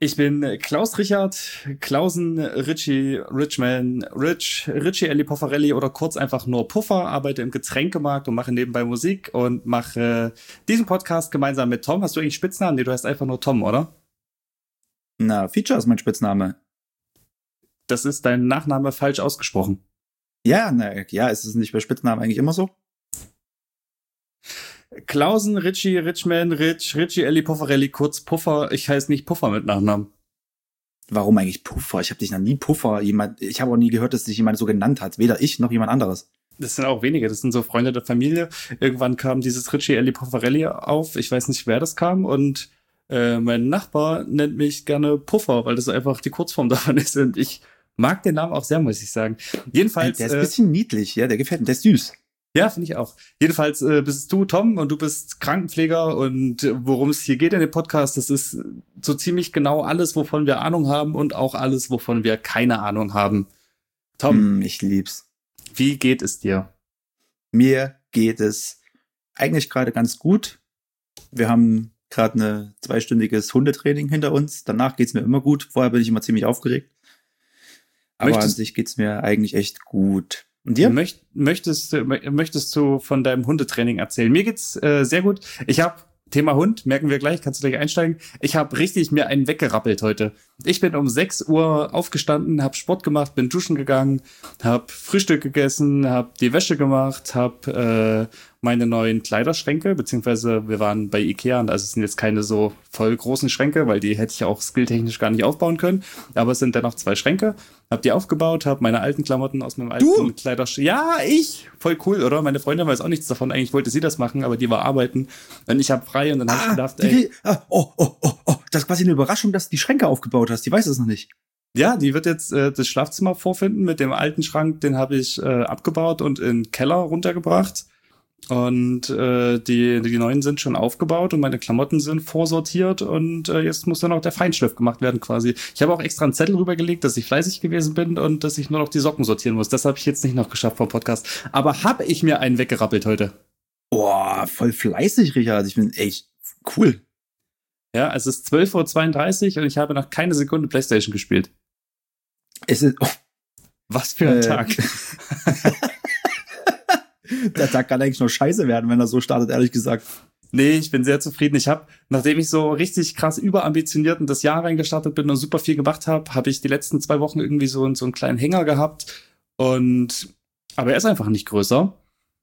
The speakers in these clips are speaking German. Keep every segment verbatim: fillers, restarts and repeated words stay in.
Ich bin Klaus Richard, Klausen, Richie, Richman, Rich, Richie Elli Poffarelli oder kurz einfach nur Puffer, arbeite im Getränkemarkt und mache nebenbei Musik und mache diesen Podcast gemeinsam mit Tom. Hast du eigentlich Spitznamen? Nee, du heißt einfach nur Tom, oder? Na, Feature ist mein Spitzname. Das ist dein Nachname falsch ausgesprochen. Ja, na, ja, ist es nicht bei Spitznamen eigentlich immer so? Klausen, Richie, Richman, Rich, Richie Elli Poffarelli, kurz Puffer. Ich heiße nicht Puffer mit Nachnamen. Warum eigentlich Puffer? Ich habe dich noch nie Puffer. Jemand, ich habe auch nie gehört, dass sich jemand so genannt hat. Weder ich noch jemand anderes. Das sind auch wenige. Das sind so Freunde der Familie. Irgendwann kam dieses Richie Elli Poffarelli auf. Ich weiß nicht, wer das kam. Und äh, mein Nachbar nennt mich gerne Puffer, weil das einfach die Kurzform davon ist. Und ich mag den Namen auch sehr, muss ich sagen. Jedenfalls. Der ist ein bisschen äh, niedlich, ja. Der gefällt mir. Der ist süß. Ja, finde ich auch. Jedenfalls äh, bist du Tom und du bist Krankenpfleger und äh, worum es hier geht in dem Podcast, das ist so ziemlich genau alles, wovon wir Ahnung haben und auch alles, wovon wir keine Ahnung haben. Tom, mm, ich lieb's. Wie geht es dir? Mir geht es eigentlich gerade ganz gut. Wir haben gerade ein zweistündiges Hundetraining hinter uns. Danach geht's mir immer gut. Vorher bin ich immer ziemlich aufgeregt. Aber möchtest, an sich geht's mir eigentlich echt gut. Und dir? Möcht, möchtest, möchtest du von deinem Hundetraining erzählen? Mir geht's äh, sehr gut. Ich habe Thema Hund, merken wir gleich, kannst du gleich einsteigen. Ich habe richtig mir einen weggerappelt heute. Ich bin um sechs Uhr aufgestanden, habe Sport gemacht, bin duschen gegangen, habe Frühstück gegessen, habe die Wäsche gemacht, habe äh, meine neuen Kleiderschränke, beziehungsweise wir waren bei Ikea und also es sind jetzt keine so voll großen Schränke, weil die hätte ich auch skilltechnisch gar nicht aufbauen können, aber es sind dennoch zwei Schränke, habe die aufgebaut, habe meine alten Klamotten aus meinem alten Kleiderschrank. Ja, ich! Voll cool, oder? Meine Freundin weiß auch nichts davon, eigentlich wollte sie das machen, aber die war arbeiten und ich habe frei und dann habe ah, ich gedacht, ey. Die, ah, oh, oh, oh, oh, das ist quasi eine Überraschung, dass du die Schränke aufgebaut hast, die weiß es noch nicht. Ja, die wird jetzt äh, das Schlafzimmer vorfinden mit dem alten Schrank, den habe ich äh, abgebaut und in den Keller runtergebracht. Und äh, die die neuen sind schon aufgebaut und meine Klamotten sind vorsortiert und äh, jetzt muss dann noch der Feinschliff gemacht werden quasi. Ich habe auch extra einen Zettel rübergelegt, dass ich fleißig gewesen bin und dass ich nur noch die Socken sortieren muss. Das habe ich jetzt nicht noch geschafft vom Podcast. Aber habe ich mir einen weggerappelt heute. Boah, voll fleißig, Richard. Ich bin echt cool. Ja, es ist zwölf Uhr zweiunddreißig und ich habe noch keine Sekunde PlayStation gespielt. Es ist... Oh. Was für ein äh. Tag. Der Tag kann eigentlich nur scheiße werden, wenn er so startet, ehrlich gesagt. Nee, ich bin sehr zufrieden. Ich habe, nachdem ich so richtig krass überambitioniert in das Jahr reingestartet bin und super viel gemacht habe, habe ich die letzten zwei Wochen irgendwie so, so einen kleinen Hänger gehabt. Und aber er ist einfach nicht größer.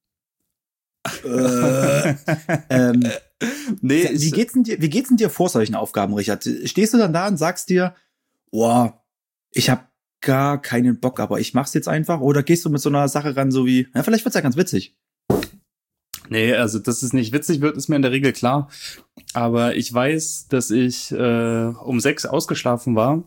Äh, ähm, nee, wie ich, geht's denn dir, wie geht's denn dir vor solchen Aufgaben, Richard? Stehst du dann da und sagst dir, boah, ich habe gar keinen Bock, aber ich mach's jetzt einfach? Oder gehst du mit so einer Sache ran, so wie, ja, vielleicht wird's ja ganz witzig. Nee, also dass es nicht witzig wird, ist mir in der Regel klar. Aber ich weiß, dass ich äh, um sechs ausgeschlafen war.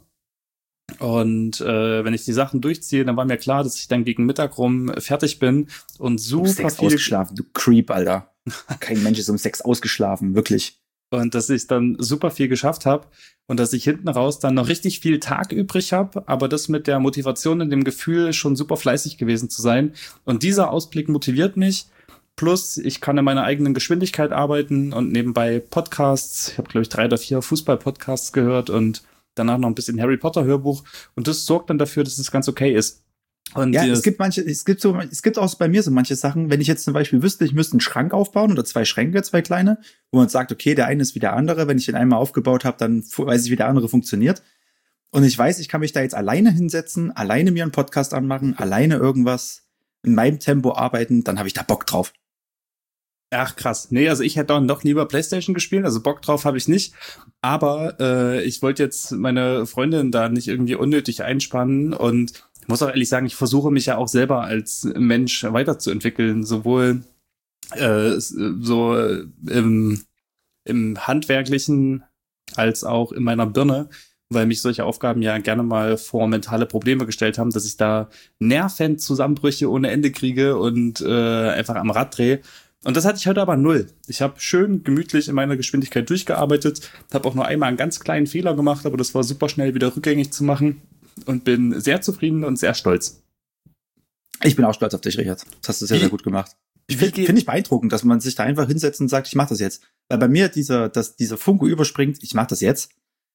Und äh, wenn ich die Sachen durchziehe, dann war mir klar, dass ich dann gegen Mittag rum fertig bin und super um sechs viel ausgeschlafen, du Creep, Alter. Kein Mensch ist um sechs ausgeschlafen, wirklich. Und dass ich dann super viel geschafft habe und dass ich hinten raus dann noch richtig viel Tag übrig habe, aber das mit der Motivation und dem Gefühl, schon super fleißig gewesen zu sein. Und dieser Ausblick motiviert mich. Plus, ich kann in meiner eigenen Geschwindigkeit arbeiten und nebenbei Podcasts. Ich habe, glaube ich, drei oder vier Fußball-Podcasts gehört und danach noch ein bisschen Harry Potter-Hörbuch. Und das sorgt dann dafür, dass es ganz okay ist. Und ja, es gibt manche, es gibt so, es gibt auch bei mir so manche Sachen, wenn ich jetzt zum Beispiel wüsste, ich müsste einen Schrank aufbauen oder zwei Schränke, zwei kleine, wo man sagt, okay, der eine ist wie der andere, wenn ich den einmal aufgebaut habe, dann weiß ich, wie der andere funktioniert. Und ich weiß, ich kann mich da jetzt alleine hinsetzen, alleine mir einen Podcast anmachen, alleine irgendwas in meinem Tempo arbeiten, dann habe ich da Bock drauf. Ach krass. Nee, also ich hätte dann doch lieber PlayStation gespielt, also Bock drauf habe ich nicht. Aber äh, ich wollte jetzt meine Freundin da nicht irgendwie unnötig einspannen und ich muss auch ehrlich sagen, ich versuche mich ja auch selber als Mensch weiterzuentwickeln, sowohl äh, so im, im Handwerklichen als auch in meiner Birne, weil mich solche Aufgaben ja gerne mal vor mentale Probleme gestellt haben, dass ich da Nervenzusammenbrüche ohne Ende kriege und äh, einfach am Rad drehe. Und das hatte ich heute aber null. Ich habe schön gemütlich in meiner Geschwindigkeit durchgearbeitet, habe auch nur einmal einen ganz kleinen Fehler gemacht, aber das war super schnell wieder rückgängig zu machen. Und bin sehr zufrieden und sehr stolz. Ich bin auch stolz auf dich, Richard. Das hast du sehr, Wie? sehr gut gemacht. Ich finde find ich beeindruckend, dass man sich da einfach hinsetzt und sagt, ich mache das jetzt. Weil bei mir dieser, dass dieser Funke überspringt, ich mache das jetzt.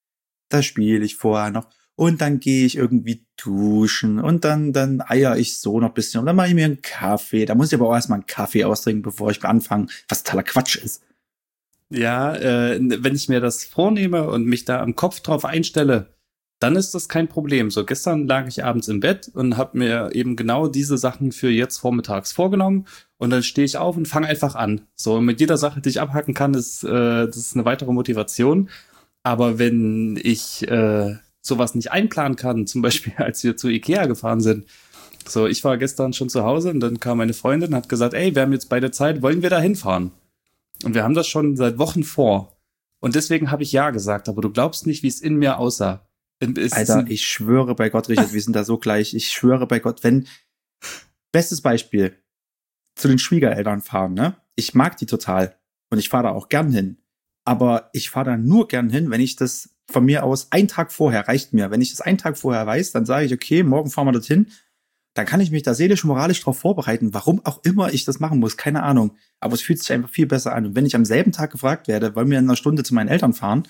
Da spiele ich vorher noch. Und dann gehe ich irgendwie duschen. Und dann, dann eier ich so noch ein bisschen. Und dann mache ich mir einen Kaffee. Da muss ich aber auch erstmal einen Kaffee austrinken, bevor ich anfange, was totaler Quatsch ist. Ja, äh, wenn ich mir das vornehme und mich da am Kopf drauf einstelle, dann ist das kein Problem. So, gestern lag ich abends im Bett und habe mir eben genau diese Sachen für jetzt vormittags vorgenommen. Und dann stehe ich auf und fange einfach an. So, mit jeder Sache, die ich abhacken kann, ist, äh, das ist eine weitere Motivation. Aber wenn ich äh, sowas nicht einplanen kann, zum Beispiel als wir zu Ikea gefahren sind, so, ich war gestern schon zu Hause und dann kam meine Freundin und hat gesagt, ey, wir haben jetzt beide Zeit, wollen wir da hinfahren? Und wir haben das schon seit Wochen vor. Und deswegen habe ich ja gesagt, aber du glaubst nicht, wie es in mir aussah. Es Alter, ich schwöre bei Gott, Richard, wir sind da so gleich. Ich schwöre bei Gott, wenn, bestes Beispiel, zu den Schwiegereltern fahren, ne? Ich mag die total. Und ich fahre da auch gern hin. Aber ich fahre da nur gern hin, wenn ich das von mir aus, einen Tag vorher reicht mir. Wenn ich das einen Tag vorher weiß, dann sage ich, okay, morgen fahren wir dorthin. Dann kann ich mich da seelisch und moralisch drauf vorbereiten, warum auch immer ich das machen muss, keine Ahnung. Aber es fühlt sich einfach viel besser an. Und wenn ich am selben Tag gefragt werde, wollen wir in einer Stunde zu meinen Eltern fahren,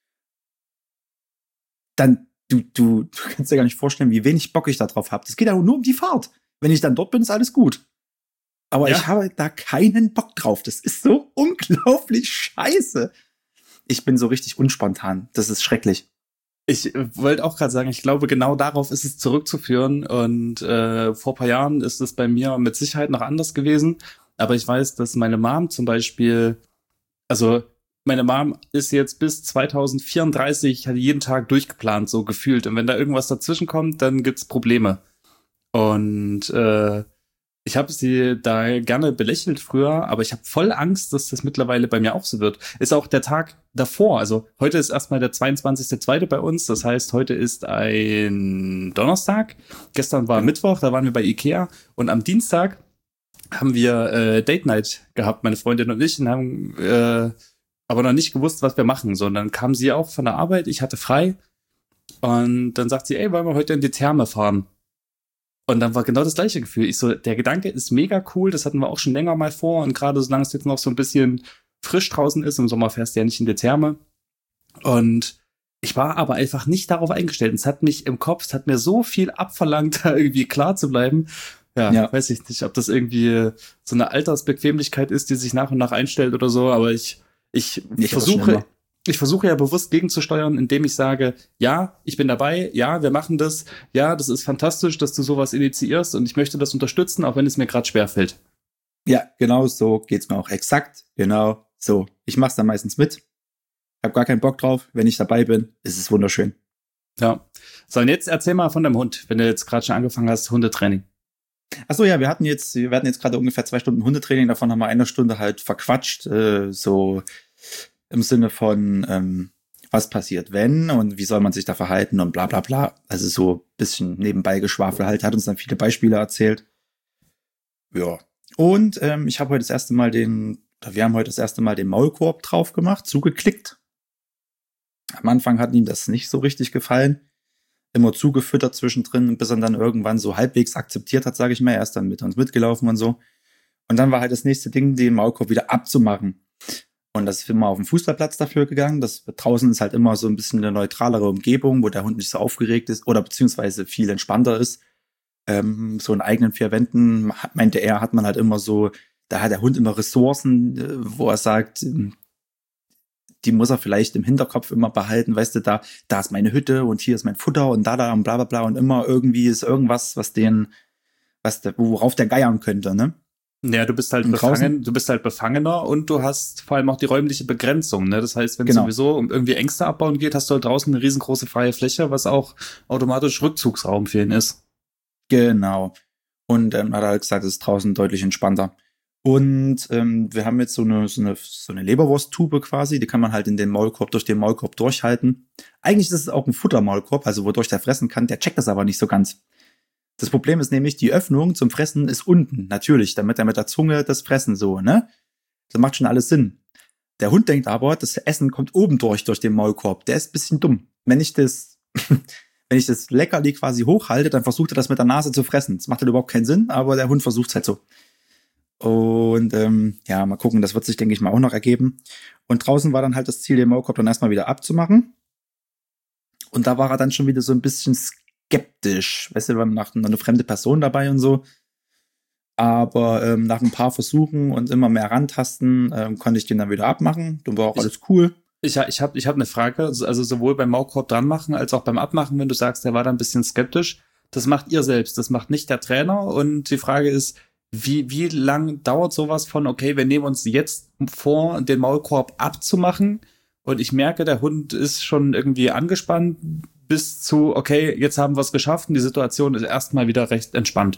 dann, du, du, du kannst dir gar nicht vorstellen, wie wenig Bock ich da drauf habe. Das geht ja nur um die Fahrt. Wenn ich dann dort bin, ist alles gut. Aber ja. Ich habe da keinen Bock drauf. Das ist so unglaublich scheiße. Ich bin so richtig unspontan. Das ist schrecklich. Ich wollte auch gerade sagen, ich glaube, genau darauf ist es zurückzuführen. Und äh, vor ein paar Jahren ist es bei mir mit Sicherheit noch anders gewesen. Aber ich weiß, dass meine Mom zum Beispiel, also meine Mom ist jetzt bis zwanzig vierunddreißig, hat jeden Tag durchgeplant, so gefühlt. Und wenn da irgendwas dazwischen kommt, dann gibt's Probleme. Und äh, ich habe sie da gerne belächelt früher, aber ich habe voll Angst, dass das mittlerweile bei mir auch so wird. Ist auch der Tag davor, also heute ist erstmal der zweiundzwanzigster zweite bei uns, das heißt, heute ist ein Donnerstag, gestern war Mittwoch, da waren wir bei Ikea und am Dienstag haben wir äh, Date Night gehabt, meine Freundin und ich, und haben äh, aber noch nicht gewusst, was wir machen, sondern kam sie auch von der Arbeit, ich hatte frei und dann sagt sie, ey, wollen wir heute in die Therme fahren? Und dann war genau das gleiche Gefühl. Ich so, der Gedanke ist mega cool, das hatten wir auch schon länger mal vor und gerade solange es jetzt noch so ein bisschen frisch draußen ist, im Sommer fährst du ja nicht in die Therme. Und ich war aber einfach nicht darauf eingestellt. Es hat mich im Kopf, es hat mir so viel abverlangt, da irgendwie klar zu bleiben. Ja, ja, weiß ich nicht, ob das irgendwie so eine Altersbequemlichkeit ist, die sich nach und nach einstellt oder so, aber ich, ich, ich versuche... Ich versuche ja bewusst gegenzusteuern, indem ich sage, ja, ich bin dabei, ja, wir machen das, ja, das ist fantastisch, dass du sowas initiierst und ich möchte das unterstützen, auch wenn es mir gerade schwerfällt. Ja, genau so geht's mir auch exakt, genau so. Ich mach's dann meistens mit, hab gar keinen Bock drauf, wenn ich dabei bin, ist es wunderschön. Ja, so und jetzt erzähl mal von deinem Hund, wenn du jetzt gerade schon angefangen hast, Hundetraining. Ach so, ja, wir hatten jetzt, wir hatten jetzt gerade ungefähr zwei Stunden Hundetraining, davon haben wir eine Stunde halt verquatscht, äh, so im Sinne von, ähm, was passiert, wenn und wie soll man sich da verhalten und bla bla bla. Also so ein bisschen nebenbei Geschwafel halt, hat uns dann viele Beispiele erzählt. Ja. Und ähm, ich habe heute das erste Mal den, oder wir haben heute das erste Mal den Maulkorb drauf gemacht, zugeklickt. Am Anfang hat ihm das nicht so richtig gefallen. Immer zugefüttert zwischendrin, bis er dann irgendwann so halbwegs akzeptiert hat, sage ich mal. Er ist dann mit uns mitgelaufen und so. Und dann war halt das nächste Ding, den Maulkorb wieder abzumachen. Und das ist immer auf dem Fußballplatz dafür gegangen. Das draußen ist halt immer so ein bisschen eine neutralere Umgebung, wo der Hund nicht so aufgeregt ist oder beziehungsweise viel entspannter ist. Ähm, so in eigenen vier Wänden, meinte er, hat man halt immer so, da hat der Hund immer Ressourcen, wo er sagt, die muss er vielleicht im Hinterkopf immer behalten, weißt du, da, da ist meine Hütte und hier ist mein Futter und da, da und bla bla bla und immer irgendwie ist irgendwas, was den, was der, worauf der geiern könnte, ne? Ja, du bist halt befangen, du bist halt befangener und du hast vor allem auch die räumliche Begrenzung, ne? Das heißt, wenn es genau. sowieso um irgendwie Ängste abbauen geht, hast du halt draußen eine riesengroße freie Fläche, was auch automatisch Rückzugsraum für ihn ist. Genau. Und ähm, hat er halt gesagt, es ist draußen deutlich entspannter. Und ähm, wir haben jetzt so eine, so eine, so eine Leberwursttube quasi, die kann man halt in den Maulkorb, durch den Maulkorb durchhalten. Eigentlich ist es auch ein Futtermaulkorb, also wodurch der fressen kann, der checkt das aber nicht so ganz. Das Problem ist nämlich, die Öffnung zum Fressen ist unten, natürlich, damit er mit der Zunge das Fressen so, ne? Das macht schon alles Sinn. Der Hund denkt aber, das Essen kommt oben durch, durch den Maulkorb. Der ist ein bisschen dumm. Wenn ich das, wenn ich das Leckerli quasi hochhalte, dann versucht er das mit der Nase zu fressen. Das macht halt überhaupt keinen Sinn, aber der Hund versucht es halt so. Und ähm, ja, mal gucken, das wird sich, denke ich mal, auch noch ergeben. Und draußen war dann halt das Ziel, den Maulkorb dann erstmal wieder abzumachen. Und da war er dann schon wieder so ein bisschen skeptisch. Weißt du, wir haben nach eine fremde Person dabei und so. Aber ähm, nach ein paar Versuchen und immer mehr rantasten, ähm, konnte ich den dann wieder abmachen. Dann war auch alles cool. Ich, ich habe ich hab eine Frage, also sowohl beim Maulkorb dran machen als auch beim Abmachen, wenn du sagst, der war da ein bisschen skeptisch. Das macht ihr selbst, das macht nicht der Trainer. Und die Frage ist, wie, wie lang dauert sowas von, okay, wir nehmen uns jetzt vor, den Maulkorb abzumachen und ich merke, der Hund ist schon irgendwie angespannt bis zu, okay, jetzt haben wir es geschafft und die Situation ist erstmal wieder recht entspannt.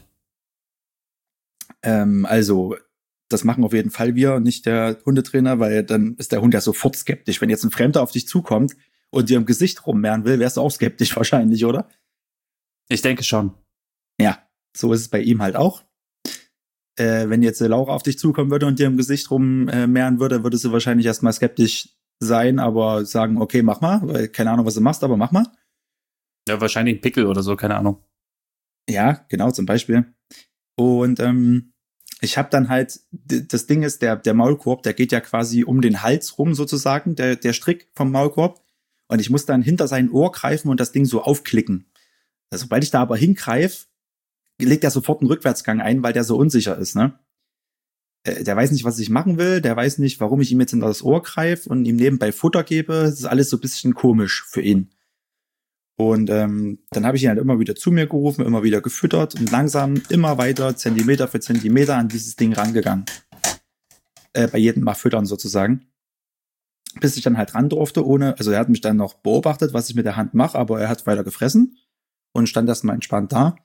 Ähm, also, das machen auf jeden Fall wir und nicht der Hundetrainer, weil dann ist der Hund ja sofort skeptisch. Wenn jetzt ein Fremder auf dich zukommt und dir im Gesicht rummehren will, wärst du auch skeptisch wahrscheinlich, oder? Ich denke schon. Ja, so ist es bei ihm halt auch. Äh, wenn jetzt Laura auf dich zukommen würde und dir im Gesicht rummehren würde, würdest du wahrscheinlich erstmal skeptisch sein, aber sagen, okay, mach mal, weil keine Ahnung, was du machst, aber mach mal. Ja, wahrscheinlich ein Pickel oder so, keine Ahnung. Ja, genau, zum Beispiel. Und ähm, ich habe dann halt, das Ding ist, der, der Maulkorb, der geht ja quasi um den Hals rum sozusagen, der, der Strick vom Maulkorb. Und ich muss dann hinter sein Ohr greifen und das Ding so aufklicken. Also, sobald ich da aber hingreife, legt er sofort einen Rückwärtsgang ein, weil der so unsicher ist, ne? Äh, der weiß nicht, was ich machen will, der weiß nicht, warum ich ihm jetzt hinter das Ohr greife und ihm nebenbei Futter gebe. Das ist alles so ein bisschen komisch für ihn. Und ähm, dann habe ich ihn halt immer wieder zu mir gerufen, immer wieder gefüttert und langsam immer weiter, Zentimeter für Zentimeter an dieses Ding rangegangen. Äh, bei jedem Mal füttern sozusagen. Bis ich dann halt ran durfte, ohne, also er hat mich dann noch beobachtet, was ich mit der Hand mache, aber er hat weiter gefressen und stand erstmal entspannt da.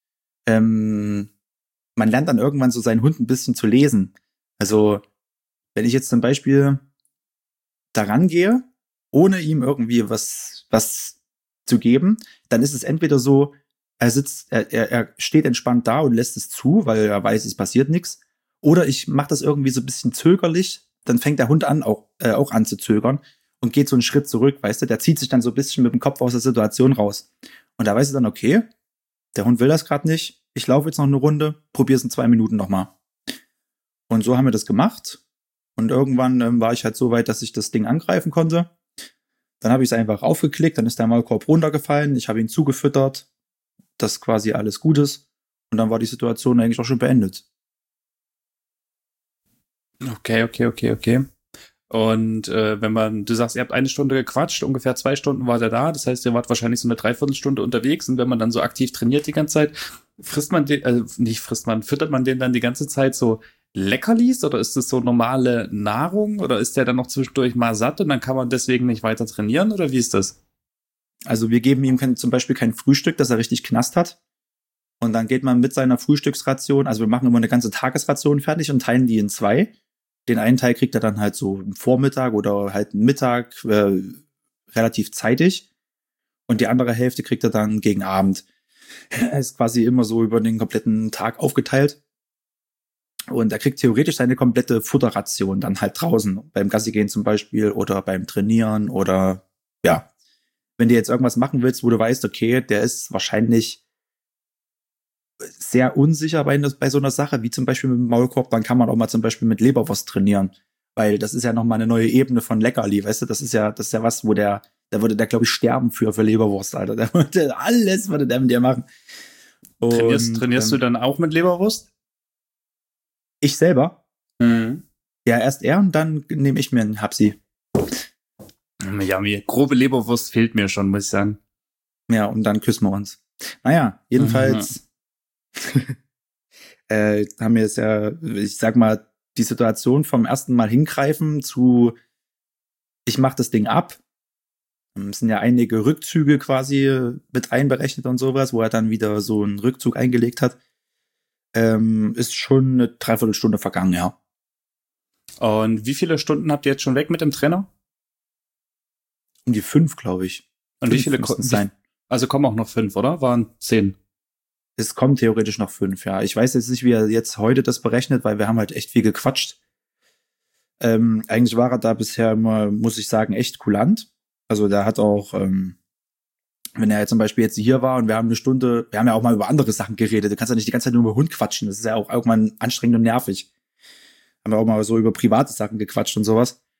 Ähm, man lernt dann irgendwann so seinen Hund ein bisschen zu lesen. Also, wenn ich jetzt zum Beispiel da rangehe, ohne ihm irgendwie was, was zu geben, dann ist es entweder so, er sitzt, er, er, er steht entspannt da und lässt es zu, weil er weiß, es passiert nichts. Oder ich mache das irgendwie so ein bisschen zögerlich, dann fängt der Hund an, auch, äh, auch an zu zögern und geht so einen Schritt zurück, weißt du, der zieht sich dann so ein bisschen mit dem Kopf aus der Situation raus. Und da weißt du dann, okay, der Hund will das gerade nicht, ich laufe jetzt noch eine Runde, probier's in zwei Minuten nochmal. Und so haben wir das gemacht. Und irgendwann ähm, war ich halt so weit, dass ich das Ding angreifen konnte. Dann habe ich es einfach aufgeklickt, dann ist der Maulkorb runtergefallen, ich habe ihn zugefüttert, dass quasi alles gut ist. Und dann war die Situation eigentlich auch schon beendet. Okay, okay, okay, okay. Und äh, wenn man, du sagst, ihr habt eine Stunde gequatscht, ungefähr zwei Stunden war der da, das heißt, ihr wart wahrscheinlich so eine Dreiviertelstunde unterwegs und wenn man dann so aktiv trainiert die ganze Zeit, frisst man den, also nicht frisst man, füttert man den dann die ganze Zeit so Leckerlis oder ist das so normale Nahrung oder ist der dann noch zwischendurch mal satt und dann kann man deswegen nicht weiter trainieren oder wie ist das? Also wir geben ihm kein, zum Beispiel kein Frühstück, dass er richtig Knast hat. Und dann geht man mit seiner Frühstücksration, also wir machen immer eine ganze Tagesration fertig und teilen die in zwei. Den einen Teil kriegt er dann halt so am Vormittag oder halt Mittag äh, relativ zeitig. Und die andere Hälfte kriegt er dann gegen Abend. Er ist quasi immer so über den kompletten Tag aufgeteilt. Und er kriegt theoretisch seine komplette Futterration dann halt draußen. Beim Gassi gehen zum Beispiel oder beim Trainieren oder ja. Wenn du jetzt irgendwas machen willst, wo du weißt, okay, der ist wahrscheinlich sehr unsicher bei, bei so einer Sache, wie zum Beispiel mit dem Maulkorb, dann kann man auch mal zum Beispiel mit Leberwurst trainieren. Weil das ist ja nochmal eine neue Ebene von Leckerli, weißt du? Das ist ja, das ist ja was, wo der, da würde der, glaube ich, sterben für, für Leberwurst, Alter. Der würde alles, würde der mit dir machen. Und, trainierst trainierst ähm, du dann auch mit Leberwurst? Ich selber? Mhm. Ja, erst er und dann nehme ich mir einen Hapsi. Ja, mir grobe Leberwurst fehlt mir schon, muss ich sagen. Ja, und dann küssen wir uns. Naja, jedenfalls äh, haben wir jetzt ja, ich sag mal, die Situation vom ersten Mal hingreifen zu ich mach das Ding ab. Es sind ja einige Rückzüge quasi mit einberechnet und sowas, wo er dann wieder so einen Rückzug eingelegt hat. Ähm, ist schon eine Dreiviertelstunde vergangen, ja. Und wie viele Stunden habt ihr jetzt schon weg mit dem Trainer? Um die fünf, glaube ich. Und fünf wie viele konnten sein? Also kommen auch noch fünf, oder? Waren zehn? Es kommen theoretisch noch fünf, ja. Ich weiß jetzt nicht, wie er jetzt heute das berechnet, weil wir haben halt echt viel gequatscht. Ähm, eigentlich war er da bisher immer, muss ich sagen, echt kulant. Also der hat auch, ähm, wenn er jetzt zum Beispiel jetzt hier war und wir haben eine Stunde, wir haben ja auch mal über andere Sachen geredet. Du kannst ja nicht die ganze Zeit nur über Hund quatschen. Das ist ja auch irgendwann anstrengend und nervig. Haben wir auch mal so über private Sachen gequatscht und sowas.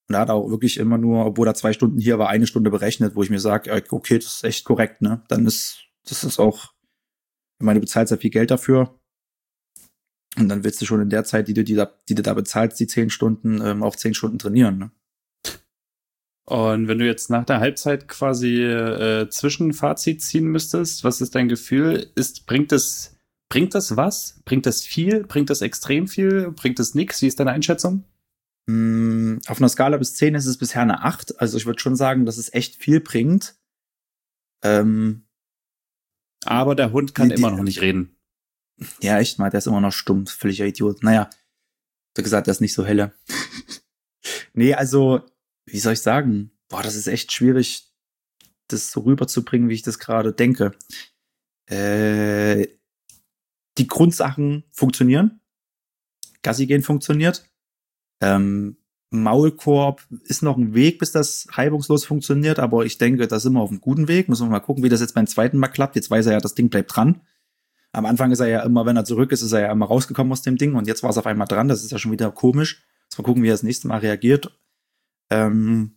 Und er hat auch wirklich immer nur, obwohl er zwei Stunden hier war, eine Stunde berechnet, wo ich mir sage, okay, das ist echt korrekt, ne? Dann ist, das ist auch, ich meine, du bezahlst ja viel Geld dafür. Und dann willst du schon in der Zeit, die du, die, da, die du da bezahlst, die zehn Stunden, ähm, auch zehn Stunden trainieren, ne? Und wenn du jetzt nach der Halbzeit quasi äh, Zwischenfazit ziehen müsstest, was ist dein Gefühl? Ist, bringt es, bringt das was? Bringt das viel? Bringt das extrem viel? Bringt das nix? Wie ist deine Einschätzung? Mm, auf einer Skala bis zehn ist es bisher eine acht. Also ich würde schon sagen, dass es echt viel bringt. Ähm, Aber der Hund kann die, immer noch nicht reden. Ja, echt mal, der ist immer noch stumm. Völliger Idiot. Naja, wie gesagt, der ist nicht so helle. Nee, also, wie soll ich sagen? Boah, das ist echt schwierig, das so rüberzubringen, wie ich das gerade denke. Äh, die Grundsachen funktionieren. Gassi gehen funktioniert. Ähm, Maulkorb ist noch ein Weg, bis das reibungslos funktioniert, aber ich denke, da sind wir auf einem guten Weg. Müssen wir mal gucken, wie das jetzt beim zweiten Mal klappt. Jetzt weiß er ja, das Ding bleibt dran. Am Anfang ist er ja immer, wenn er zurück ist, ist er ja immer rausgekommen aus dem Ding und jetzt war es auf einmal dran. Das ist ja schon wieder komisch. Jetzt mal gucken, wie er das nächste Mal reagiert. Ähm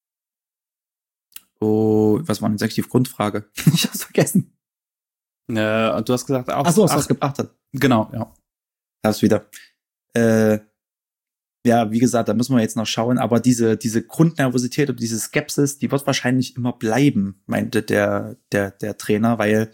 oh, was war denn jetzt eigentlich die Grundfrage? Ich hab's vergessen. Äh, und du hast gesagt, auch. Ach so, was das gebracht hat. Genau, ja. Hab's wieder. Äh, ja, wie gesagt, da müssen wir jetzt noch schauen, aber diese, diese Grundnervosität und diese Skepsis, die wird wahrscheinlich immer bleiben, meinte der, der, der Trainer, weil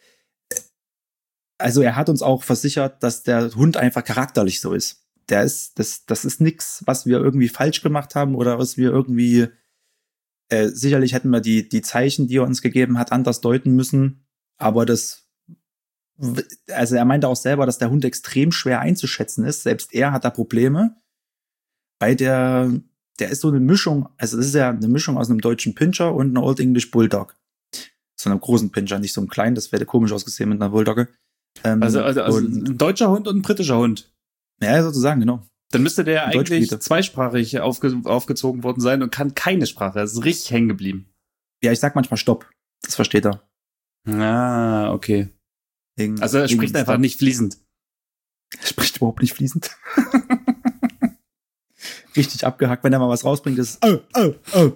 also er hat uns auch versichert, dass der Hund einfach charakterlich so ist. Der ist, das, das ist nix, was wir irgendwie falsch gemacht haben oder was wir irgendwie, äh, sicherlich hätten wir die, die Zeichen, die er uns gegeben hat, anders deuten müssen. Aber das, also er meinte auch selber, dass der Hund extrem schwer einzuschätzen ist. Selbst er hat da Probleme, weil der, der ist so eine Mischung, also das ist ja eine Mischung aus einem deutschen Pinscher und einem Old English Bulldog. So einem großen Pinscher, nicht so einem kleinen, das wäre komisch ausgesehen mit einer Bulldogge. Ähm, also, also, also ein deutscher Hund und ein britischer Hund. Ja, sozusagen, genau. Dann müsste der eigentlich zweisprachig aufge- aufgezogen worden sein und kann keine Sprache. Das ist richtig hängen geblieben. Ja, ich sag manchmal Stopp. Das versteht er. Ah, okay. Irgend, also er spricht einfach nicht fließend. Er spricht überhaupt nicht fließend. Richtig abgehackt, wenn er mal was rausbringt, ist oh, oh, oh.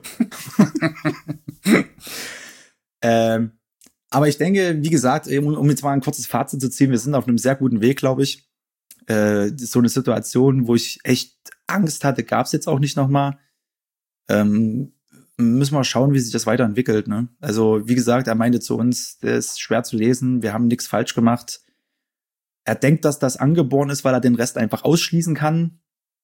ähm, aber ich denke, wie gesagt, um jetzt mal ein kurzes Fazit zu ziehen, wir sind auf einem sehr guten Weg, glaube ich. Äh, so eine Situation, wo ich echt Angst hatte, gab es jetzt auch nicht nochmal. Ähm, müssen wir schauen, wie sich das weiterentwickelt. Ne? Also wie gesagt, er meinte zu uns, der ist schwer zu lesen, wir haben nichts falsch gemacht. Er denkt, dass das angeboren ist, weil er den Rest einfach ausschließen kann.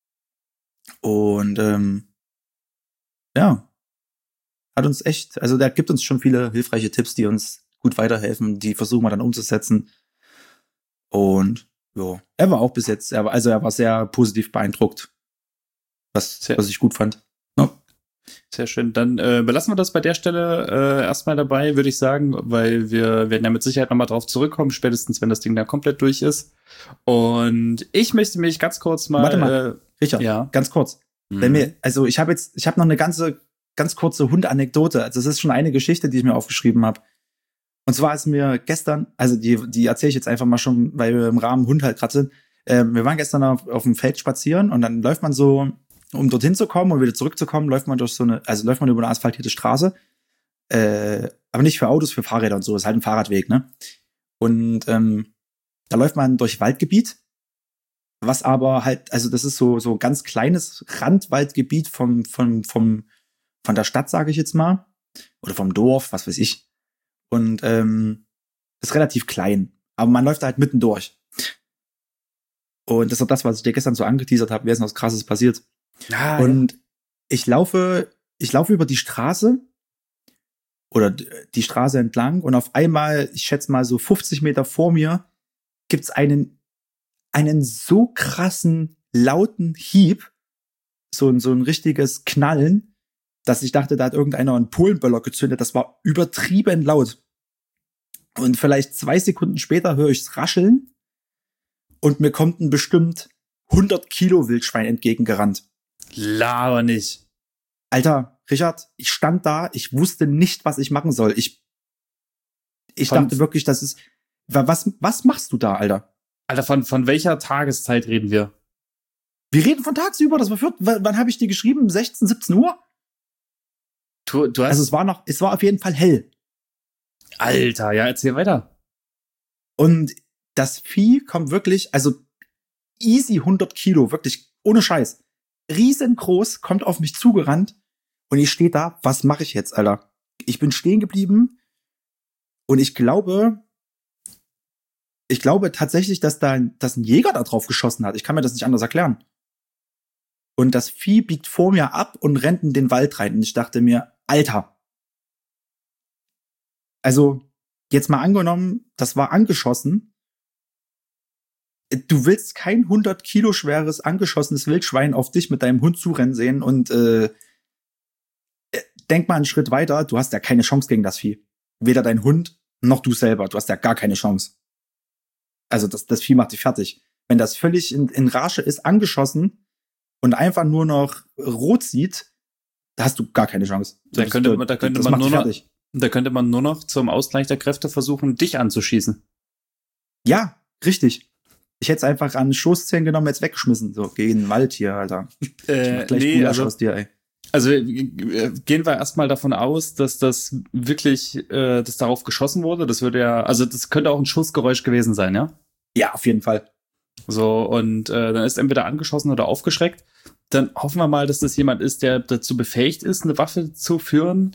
Und ähm, ja, hat uns echt, also der gibt uns schon viele hilfreiche Tipps, die uns gut weiterhelfen, die versuchen wir dann umzusetzen. Und ja, er war auch bis jetzt, er war, also er war sehr positiv beeindruckt, was, sehr, was ich gut fand. Ja. Sehr schön. Dann äh, belassen wir das bei der Stelle äh, erstmal dabei, würde ich sagen, weil wir werden ja mit Sicherheit nochmal drauf zurückkommen, spätestens wenn das Ding dann komplett durch ist. Und ich möchte mich ganz kurz mal. Warte mal, äh, Richard, ja. ganz kurz. Mhm. Wenn mir, also ich habe jetzt, ich habe noch eine ganze, ganz kurze Hundanekdote. Also es ist schon eine Geschichte, die ich mir aufgeschrieben habe. Und zwar ist mir gestern, also die, die erzähle ich jetzt einfach mal schon, weil wir im Rahmen Hund halt gerade sind. Ähm, wir waren gestern auf, auf dem Feld spazieren und dann läuft man so, um dorthin zu kommen und wieder zurückzukommen, läuft man durch so eine, also läuft man über eine asphaltierte Straße. Äh, aber nicht für Autos, für Fahrräder und so. Das ist halt ein Fahrradweg, ne? Und ähm, da läuft man durch Waldgebiet, was aber halt, also das ist so so ganz kleines Randwaldgebiet vom vom vom von der Stadt, sage ich jetzt mal, oder vom Dorf, was weiß ich. Und ähm, ist relativ klein, aber man läuft da halt mitten durch. Und das ist auch das, was ich dir gestern so angeteasert habe, wer ist noch was Krasses passiert. Ah, und ja. ich laufe, ich laufe über die Straße oder die Straße entlang und auf einmal, ich schätze mal so fünfzig Meter vor mir, gibt's einen, einen so krassen, lauten Hieb, so ein, so ein richtiges Knallen, dass ich dachte, da hat irgendeiner einen Polenböller gezündet. Das war übertrieben laut. Und vielleicht zwei Sekunden später höre ich's rascheln und mir kommt ein bestimmt hundert Kilo Wildschwein entgegengerannt. Laber nicht. Alter, Richard, ich stand da, ich wusste nicht, was ich machen soll. Ich, ich von, dachte wirklich, das ist, was, was machst du da, Alter? Alter, von, von welcher Tageszeit reden wir? Wir reden von tagsüber, das war für, wann, wann habe ich dir geschrieben? sechzehn, siebzehn Uhr? Du, du hast Also es war noch, es war auf jeden Fall hell. Alter, ja, erzähl weiter. Und das Vieh kommt wirklich, also easy hundert Kilo, wirklich ohne Scheiß. Riesengroß, kommt auf mich zugerannt und ich stehe da, was mache ich jetzt, Alter? Ich bin stehen geblieben und ich glaube, ich glaube tatsächlich, dass da dass ein Jäger da drauf geschossen hat. Ich kann mir das nicht anders erklären. Und das Vieh biegt vor mir ab und rennt in den Wald rein. Und ich dachte mir, Alter. Also, jetzt mal angenommen, das war angeschossen. Du willst kein hundert Kilo schweres, angeschossenes Wildschwein auf dich mit deinem Hund zurennen sehen und äh, denk mal einen Schritt weiter, du hast ja keine Chance gegen das Vieh. Weder dein Hund noch du selber. Du hast ja gar keine Chance. Also das, das Vieh macht dich fertig. Wenn das völlig in, in Rage ist, angeschossen und einfach nur noch rot sieht, da hast du gar keine Chance. Da Das- könnte, da könnte das man macht nur dich noch, fertig. da könnte man nur noch zum Ausgleich der Kräfte versuchen, dich anzuschießen. Ja, richtig. Ich hätte es einfach an Schoßzähnen genommen, jetzt weggeschmissen. So, gegen den Wald hier, Alter. Ich Äh, mach gleich nee, Gulasch also, aus dir, ey. also äh, gehen wir erstmal davon aus, dass das wirklich, äh, dass darauf geschossen wurde. Das würde ja, also das könnte auch ein Schussgeräusch gewesen sein, ja? Ja, auf jeden Fall. So, und äh, dann ist entweder angeschossen oder aufgeschreckt. Dann hoffen wir mal, dass das jemand ist, der dazu befähigt ist, eine Waffe zu führen.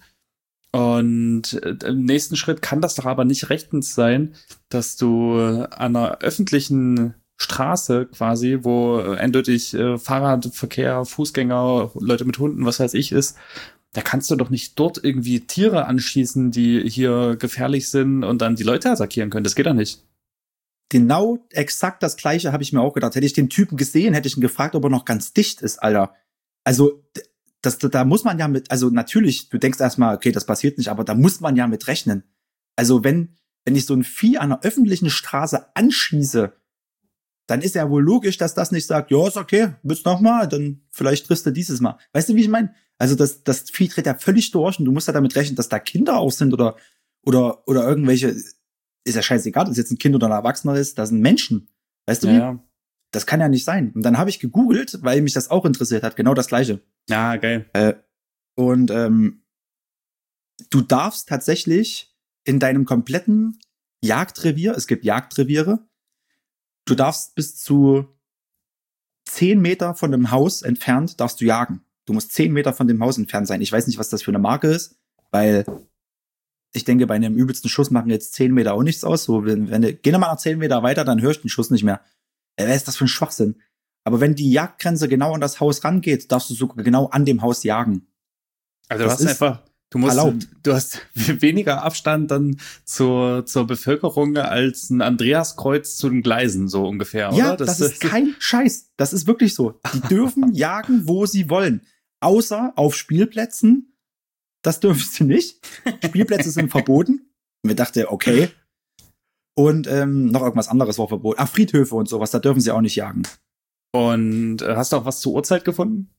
Und äh, im nächsten Schritt kann das doch aber nicht rechtens sein, dass du an einer öffentlichen Straße quasi, wo äh, eindeutig äh, Fahrradverkehr, Fußgänger, Leute mit Hunden, was weiß ich ist, da kannst du doch nicht dort irgendwie Tiere anschießen, die hier gefährlich sind und dann die Leute attackieren können. Das geht doch nicht. Genau exakt das Gleiche habe ich mir auch gedacht. Hätte ich den Typen gesehen, hätte ich ihn gefragt, ob er noch ganz dicht ist, Alter. Also, das, da muss man ja mit, also natürlich, du denkst erstmal, okay, das passiert nicht, aber da muss man ja mit rechnen. Also, wenn, wenn ich so ein Vieh an einer öffentlichen Straße anschieße, dann ist ja wohl logisch, dass das nicht sagt, ja, ist okay, willst noch mal, dann vielleicht triffst du dieses Mal. Weißt du, wie ich meine? Also, das, das Vieh dreht ja völlig durch und du musst ja damit rechnen, dass da Kinder auch sind oder, oder, oder irgendwelche, ist ja scheißegal, ob es jetzt ein Kind oder ein Erwachsener ist, das sind Menschen. Weißt du wie? Ja, Das kann ja nicht sein. Und dann habe ich gegoogelt, weil mich das auch interessiert hat, genau das Gleiche. ja, geil. Äh, und ähm, du darfst tatsächlich in deinem kompletten Jagdrevier, es gibt Jagdreviere, du darfst bis zu zehn Meter von dem Haus entfernt, darfst du jagen. Du musst zehn Meter von dem Haus entfernt sein. Ich weiß nicht, was das für eine Marke ist, weil ich denke, bei einem übelsten Schuss machen jetzt zehn Meter auch nichts aus. So, wenn, wenn du, geh noch mal noch zehn Meter weiter, dann hörst du den Schuss nicht mehr. Äh, was ist das für ein Schwachsinn? Aber wenn die Jagdgrenze genau an das Haus rangeht, darfst du sogar genau an dem Haus jagen. Also du Das hast ist einfach, du musst, erlaubt. du hast weniger Abstand dann zur, zur Bevölkerung als ein Andreaskreuz zu den Gleisen, so ungefähr, Ja, oder? das, ist kein Scheiß. Das ist wirklich so. Die dürfen jagen, wo sie wollen. Außer auf Spielplätzen. Das dürfen sie nicht. Spielplätze sind verboten. Und wir dachten, okay. Und ähm, noch irgendwas anderes war verboten. Ach, Friedhöfe und sowas, da dürfen sie auch nicht jagen. Und äh, hast du auch was zur Uhrzeit gefunden?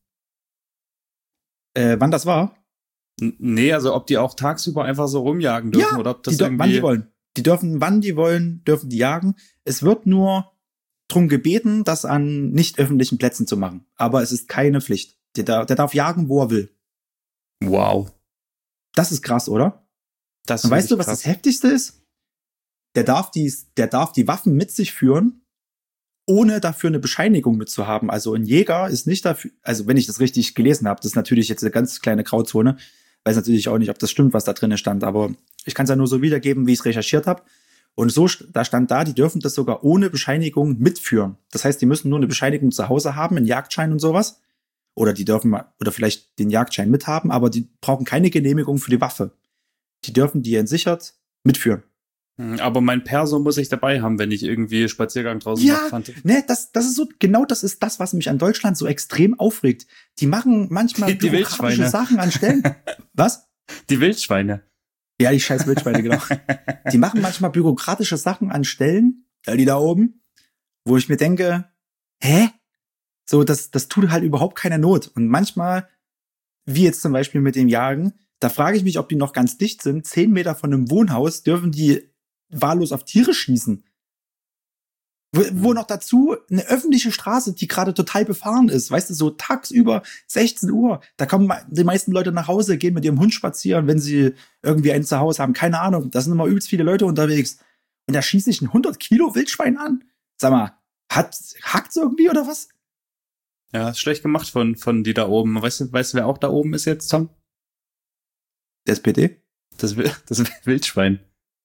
Äh, wann das war? N- Nee, also ob die auch tagsüber einfach so rumjagen dürfen Ja, oder ob das die dürfen, wann irgendwie... die wollen. Die dürfen, wann die wollen, dürfen die jagen. Es wird nur drum gebeten, das an nicht öffentlichen Plätzen zu machen. Aber es ist keine Pflicht. Der, darf- der darf jagen, wo er will. Wow. Das ist krass, oder? Das Und find weißt ich du, was krass. das Heftigste ist? Der darf die, der darf die Waffen mit sich führen, ohne dafür eine Bescheinigung mitzuhaben. Also ein Jäger ist nicht dafür, also wenn ich das richtig gelesen habe, das ist natürlich jetzt eine ganz kleine Grauzone, weiß natürlich auch nicht, ob das stimmt, was da drinnen stand, aber ich kann es ja nur so wiedergeben, wie ich es recherchiert habe. Und so, da stand da, die dürfen das sogar ohne Bescheinigung mitführen. Das heißt, die müssen nur eine Bescheinigung zu Hause haben, einen Jagdschein und sowas. Oder die dürfen mal, oder vielleicht den Jagdschein mithaben, aber die brauchen keine Genehmigung für die Waffe. Die dürfen die entsichert mitführen. Hm, Aber mein Perso muss ich dabei haben, wenn ich irgendwie Spaziergang draußen Ja, mache, fand. ne, das, das ist so, genau das ist das, was mich an Deutschland so extrem aufregt. Die machen manchmal Die- die bürokratische Wildschweine. Sachen an Stellen. Was? Die Wildschweine. Ja, die scheiß Wildschweine, genau. Die machen manchmal bürokratische Sachen an Stellen, äh, die da oben, wo ich mir denke, hä? So, das, das tut halt überhaupt keiner Not. Und manchmal, wie jetzt zum Beispiel mit dem Jagen, da frage ich mich, ob die noch ganz dicht sind. Zehn Meter von einem Wohnhaus dürfen die wahllos auf Tiere schießen. Wo, wo noch dazu eine öffentliche Straße, die gerade total befahren ist, weißt du, so tagsüber sechzehn Uhr, da kommen die meisten Leute nach Hause, gehen mit ihrem Hund spazieren, wenn sie irgendwie einen zu Hause haben, keine Ahnung, da sind immer übelst viele Leute unterwegs. Und da schieße ich ein hundert Kilo Wildschwein an? Sag mal, hat, hackt's irgendwie oder was? Ja, ist schlecht gemacht von, von die da oben. Weißt du, weißt du, wer auch da oben ist jetzt, Tom? Der S P D? Das, das Wildschwein.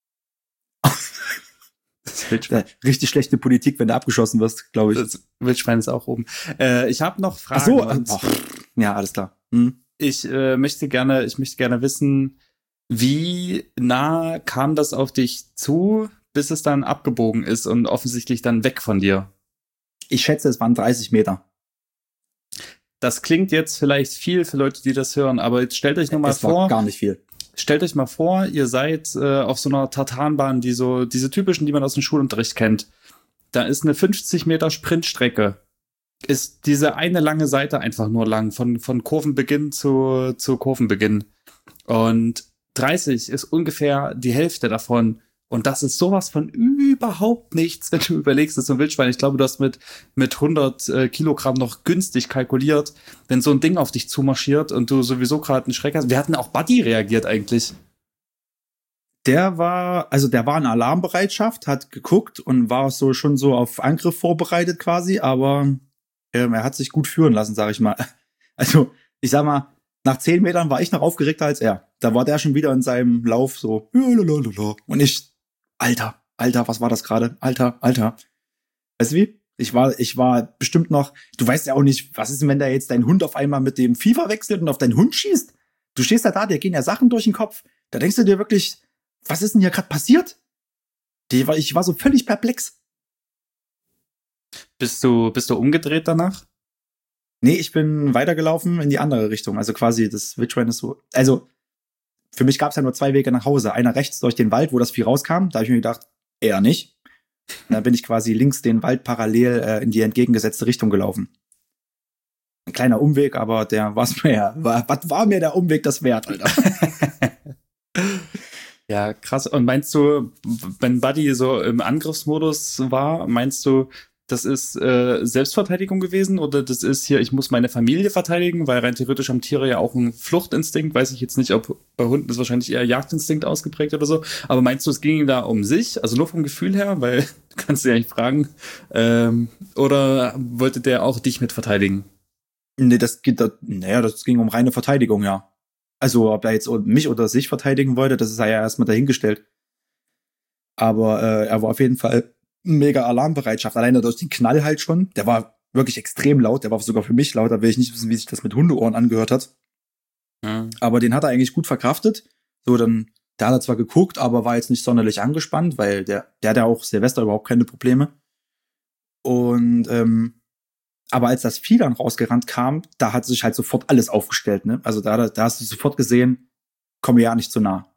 Das Wildschwein. Ja, richtig schlechte Politik, wenn du abgeschossen wirst, glaube ich. Das Wildschwein ist auch oben. Äh, ich habe noch Fragen. Ach so, oh, ja, alles klar. Hm. Ich äh, möchte gerne, ich möchte gerne wissen, wie nah kam das auf dich zu, bis es dann abgebogen ist und offensichtlich dann weg von dir? Ich schätze, es waren dreißig Meter. Das klingt jetzt vielleicht viel für Leute, die das hören, aber jetzt stellt euch nur mal das war vor. Gar nicht viel. Stellt euch mal vor, ihr seid äh, auf so einer Tartanbahn, die so, diese typischen, die man aus dem Schulunterricht kennt. Da ist eine fünfzig Meter Sprintstrecke. Ist diese eine lange Seite einfach nur lang, von, von Kurvenbeginn zu, zu Kurvenbeginn. Und dreißig ist ungefähr die Hälfte davon. Und das ist sowas von überhaupt nichts, wenn du überlegst, das ist so ein Wildschwein. Ich glaube, du hast mit, mit hundert äh, Kilogramm noch günstig kalkuliert, wenn so ein Ding auf dich zumarschiert und du sowieso gerade einen Schreck hast. Wir hatten auch Buddy reagiert eigentlich. Der war, also der war in Alarmbereitschaft, hat geguckt und war so schon so auf Angriff vorbereitet quasi, aber ähm, er hat sich gut führen lassen, sag ich mal. Also, ich sag mal, nach zehn Metern war ich noch aufgeregter als er. Da war der schon wieder in seinem Lauf so, und ich, Alter, Alter, was war das gerade? Alter, Alter. Weißt du wie? Ich war, ich war bestimmt noch, du weißt ja auch nicht, was ist denn, wenn da jetzt dein Hund auf einmal mit dem FIFA wechselt und auf deinen Hund schießt? Du stehst ja da, dir gehen ja Sachen durch den Kopf. Da denkst du dir wirklich, was ist denn hier gerade passiert? Die war, ich war so völlig perplex. Bist du, bist du umgedreht danach? Nee, ich bin weitergelaufen in die andere Richtung. Also quasi, das Wildschwein ist so, also für mich gab es ja nur zwei Wege nach Hause. Einer rechts durch den Wald, wo das Vieh rauskam. Da habe ich mir gedacht, eher nicht. Und dann bin ich quasi links den Wald parallel äh, in die entgegengesetzte Richtung gelaufen. Ein kleiner Umweg, aber der war's mir, war, was war mir der Umweg das wert, Alter? Ja, krass. Und meinst du, wenn Buddy so im Angriffsmodus war, meinst du, das ist äh, Selbstverteidigung gewesen oder das ist hier, ich muss meine Familie verteidigen, weil rein theoretisch haben Tiere ja auch einen Fluchtinstinkt, weiß ich jetzt nicht, ob bei Hunden ist wahrscheinlich eher Jagdinstinkt ausgeprägt oder so, aber meinst du, es ging ihm da um sich, also nur vom Gefühl her, weil, du kannst ja nicht fragen, ähm, oder wollte der auch dich mit verteidigen? Nee, das geht, da, naja, das ging um reine Verteidigung, ja. Also, ob er jetzt mich oder sich verteidigen wollte, das ist ja erstmal dahingestellt. Aber äh, er war auf jeden Fall mega Alarmbereitschaft, alleine durch den Knall halt schon. Der war wirklich extrem laut, der war sogar für mich laut, da will ich nicht wissen, wie sich das mit Hundeohren angehört hat. Mhm. Aber den hat er eigentlich gut verkraftet. So, dann, da hat er zwar geguckt, aber war jetzt nicht sonderlich angespannt, weil der, der hat ja auch Silvester überhaupt keine Probleme. Und, ähm, aber als das Vieh dann rausgerannt kam, da hat sich halt sofort alles aufgestellt, ne? Also da, da hast du sofort gesehen, komm mir ja nicht zu nah.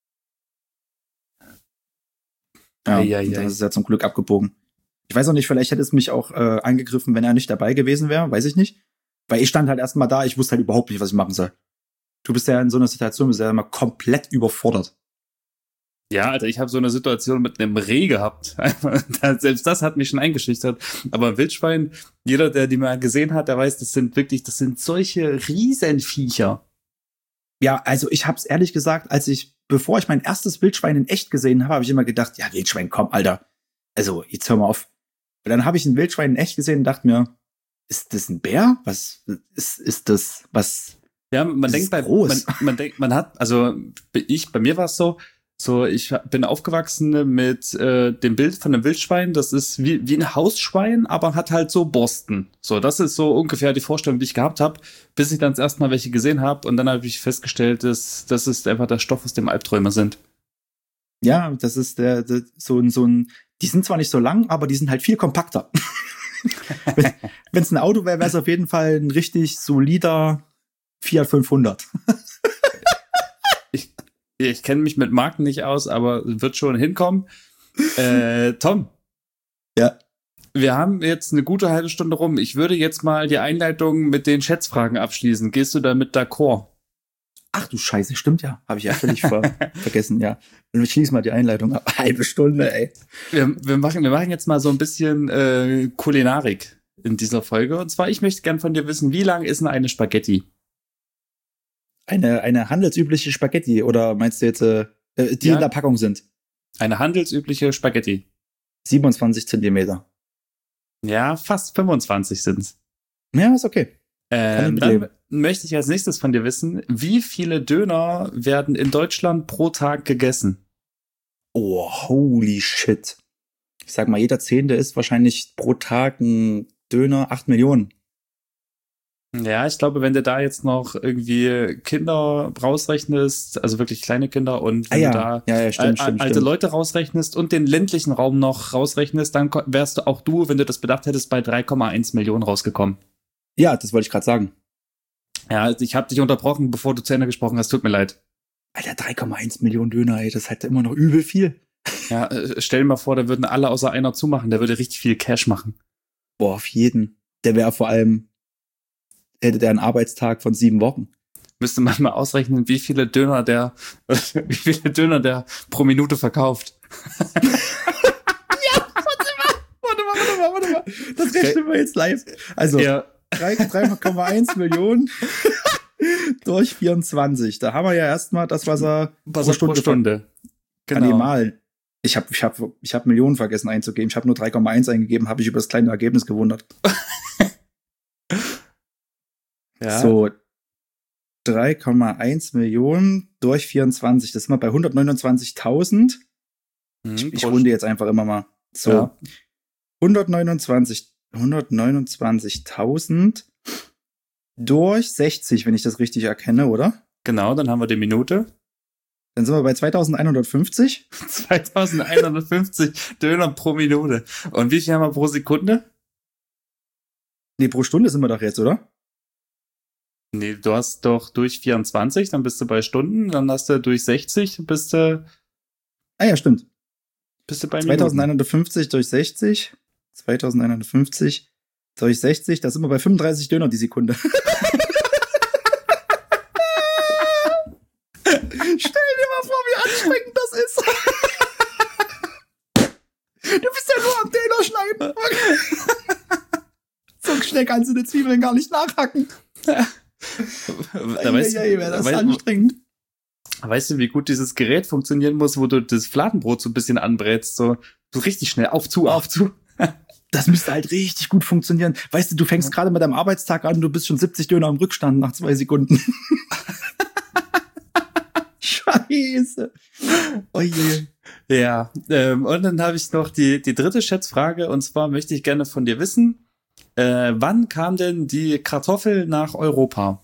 Ja, ei, ei, ei. Das ist ja zum Glück abgebogen. Ich weiß auch nicht, vielleicht hätte es mich auch äh, angegriffen, wenn er nicht dabei gewesen wäre, weiß ich nicht. Weil ich stand halt erstmal da, ich wusste halt überhaupt nicht, was ich machen soll. Du bist ja in so einer Situation, bist ja immer komplett überfordert. Ja, Alter, ich habe so eine Situation mit einem Reh gehabt. Selbst das hat mich schon eingeschüchtert. Aber Wildschwein, jeder, der die mal gesehen hat, der weiß, das sind wirklich, das sind solche Riesenviecher. Ja, also ich hab's ehrlich gesagt, als ich, bevor ich mein erstes Wildschwein in echt gesehen habe, habe ich immer gedacht, ja, Wildschwein, komm, Alter. Also, jetzt hör mal auf. Und dann habe ich ein Wildschwein in echt gesehen und dachte mir, ist das ein Bär? Was ist, ist das, was? Ja, man denkt bei, man, man denkt, man hat, also ich, bei mir war es so, so, ich bin aufgewachsen mit äh, dem Bild von einem Wildschwein, das ist wie, wie ein Hausschwein, aber hat halt so Borsten. So, das ist so ungefähr die Vorstellung, die ich gehabt habe, bis ich dann das erste Mal welche gesehen habe und dann habe ich festgestellt, dass das ist einfach der Stoff, aus dem Albträume sind. Ja, das ist der, der so ein, so ein, die sind zwar nicht so lang, aber die sind halt viel kompakter. Wenn es ein Auto wäre, wäre es auf jeden Fall ein richtig solider Fiat fünfhundert. ich ich kenne mich mit Marken nicht aus, aber wird schon hinkommen. Äh, Tom. Ja. Wir haben jetzt eine gute halbe Stunde rum. Ich würde jetzt mal die Einleitung mit den Schätzfragen abschließen. Gehst du damit d'accord? Ach du Scheiße, stimmt ja. Habe ich ja völlig ver vergessen, ja. Und ich schließe mal die Einleitung ab. Halbe Stunde, ey. Wir, wir, machen, wir machen jetzt mal so ein bisschen äh, Kulinarik in dieser Folge. Und zwar, ich möchte gern von dir wissen, wie lang ist denn eine Spaghetti? Eine, eine handelsübliche Spaghetti, oder meinst du jetzt, äh, die Ja. in der Packung sind? Eine handelsübliche Spaghetti. siebenundzwanzig Zentimeter. Ja, fast fünfundzwanzig sind's. Ja, ist okay. Ähm, ich dann mitleben. möchte ich als nächstes von dir wissen, wie viele Döner werden in Deutschland pro Tag gegessen? Oh, holy shit. Ich sag mal, jeder Zehnte isst wahrscheinlich pro Tag ein Döner, acht Millionen. Ja, ich glaube, wenn du da jetzt noch irgendwie Kinder rausrechnest, also wirklich kleine Kinder und wenn Ah ja, du da ja, ja, stimmt, al- stimmt, alte stimmt. Leute rausrechnest und den ländlichen Raum noch rausrechnest, dann ko- wärst du auch du, wenn du das bedacht hättest, bei drei Komma eins Millionen rausgekommen. Ja, das wollte ich gerade sagen. Ja, also ich habe dich unterbrochen, bevor du zu Ende gesprochen hast, tut mir leid. Alter, drei Komma eins Millionen Döner, ey, das ist halt immer noch übel viel. Ja, äh, stell dir mal vor, da würden alle außer einer zumachen, der würde richtig viel Cash machen. Boah, auf jeden. Der wäre vor allem, hätte der einen Arbeitstag von sieben Wochen. Müsste man mal ausrechnen, wie viele Döner der, wie viele Döner der pro Minute verkauft. Warte mal, warte mal, warte mal. Das rechnen wir jetzt live. Also, Ja, drei Komma eins Millionen durch vierundzwanzig. Da haben wir ja erstmal das, was er was pro er pro Stunde Stunde. Kann ich mal. Ich habe ich hab, ich hab Millionen vergessen einzugeben. Ich habe nur drei Komma eins eingegeben, habe ich über das kleine Ergebnis gewundert. Ja. So, drei Komma eins Millionen durch vierundzwanzig. Das sind wir bei hundertneunundzwanzigtausend. Mhm, Ich, ich pro- runde jetzt einfach immer mal. So, Ja. hundertneunundzwanzig, hundertneunundzwanzigtausend durch sechzig, wenn ich das richtig erkenne, oder? Genau, dann haben wir die Minute. Dann sind wir bei zweitausendeinhundertfünfzig. zweitausendeinhundertfünfzig Döner pro Minute. Und wie viel haben wir pro Sekunde? Nee, pro Stunde sind wir doch jetzt, oder? Nee, du hast doch durch vierundzwanzig, dann bist du bei Stunden, dann hast du durch sechzig, bist du, Ah ja, stimmt. bist du bei Minuten. zweitausendeinhundertfünfzig durch sechzig. zweitausendeinhundertfünfzig durch sechzig. Da sind wir bei fünfunddreißig Döner die Sekunde. Stell dir mal vor, wie anstrengend das ist. Du bist ja nur am Döner schneiden. So schnell kannst du die Zwiebeln gar nicht nachhacken. Da weißt, Eieiei, wäre das weißt, anstrengend. weißt du, wie gut dieses Gerät funktionieren muss, wo du das Fladenbrot so ein bisschen anbrätst, so, so richtig schnell auf zu, auf zu. Das müsste halt richtig gut funktionieren. Weißt du, du fängst gerade mit deinem Arbeitstag an, du bist schon siebzig Döner im Rückstand nach zwei Sekunden. Scheiße. Oh je. Ja, ähm, und dann habe ich noch die, die dritte Schätzfrage, und zwar möchte ich gerne von dir wissen, äh, wann kam denn die Kartoffel nach Europa?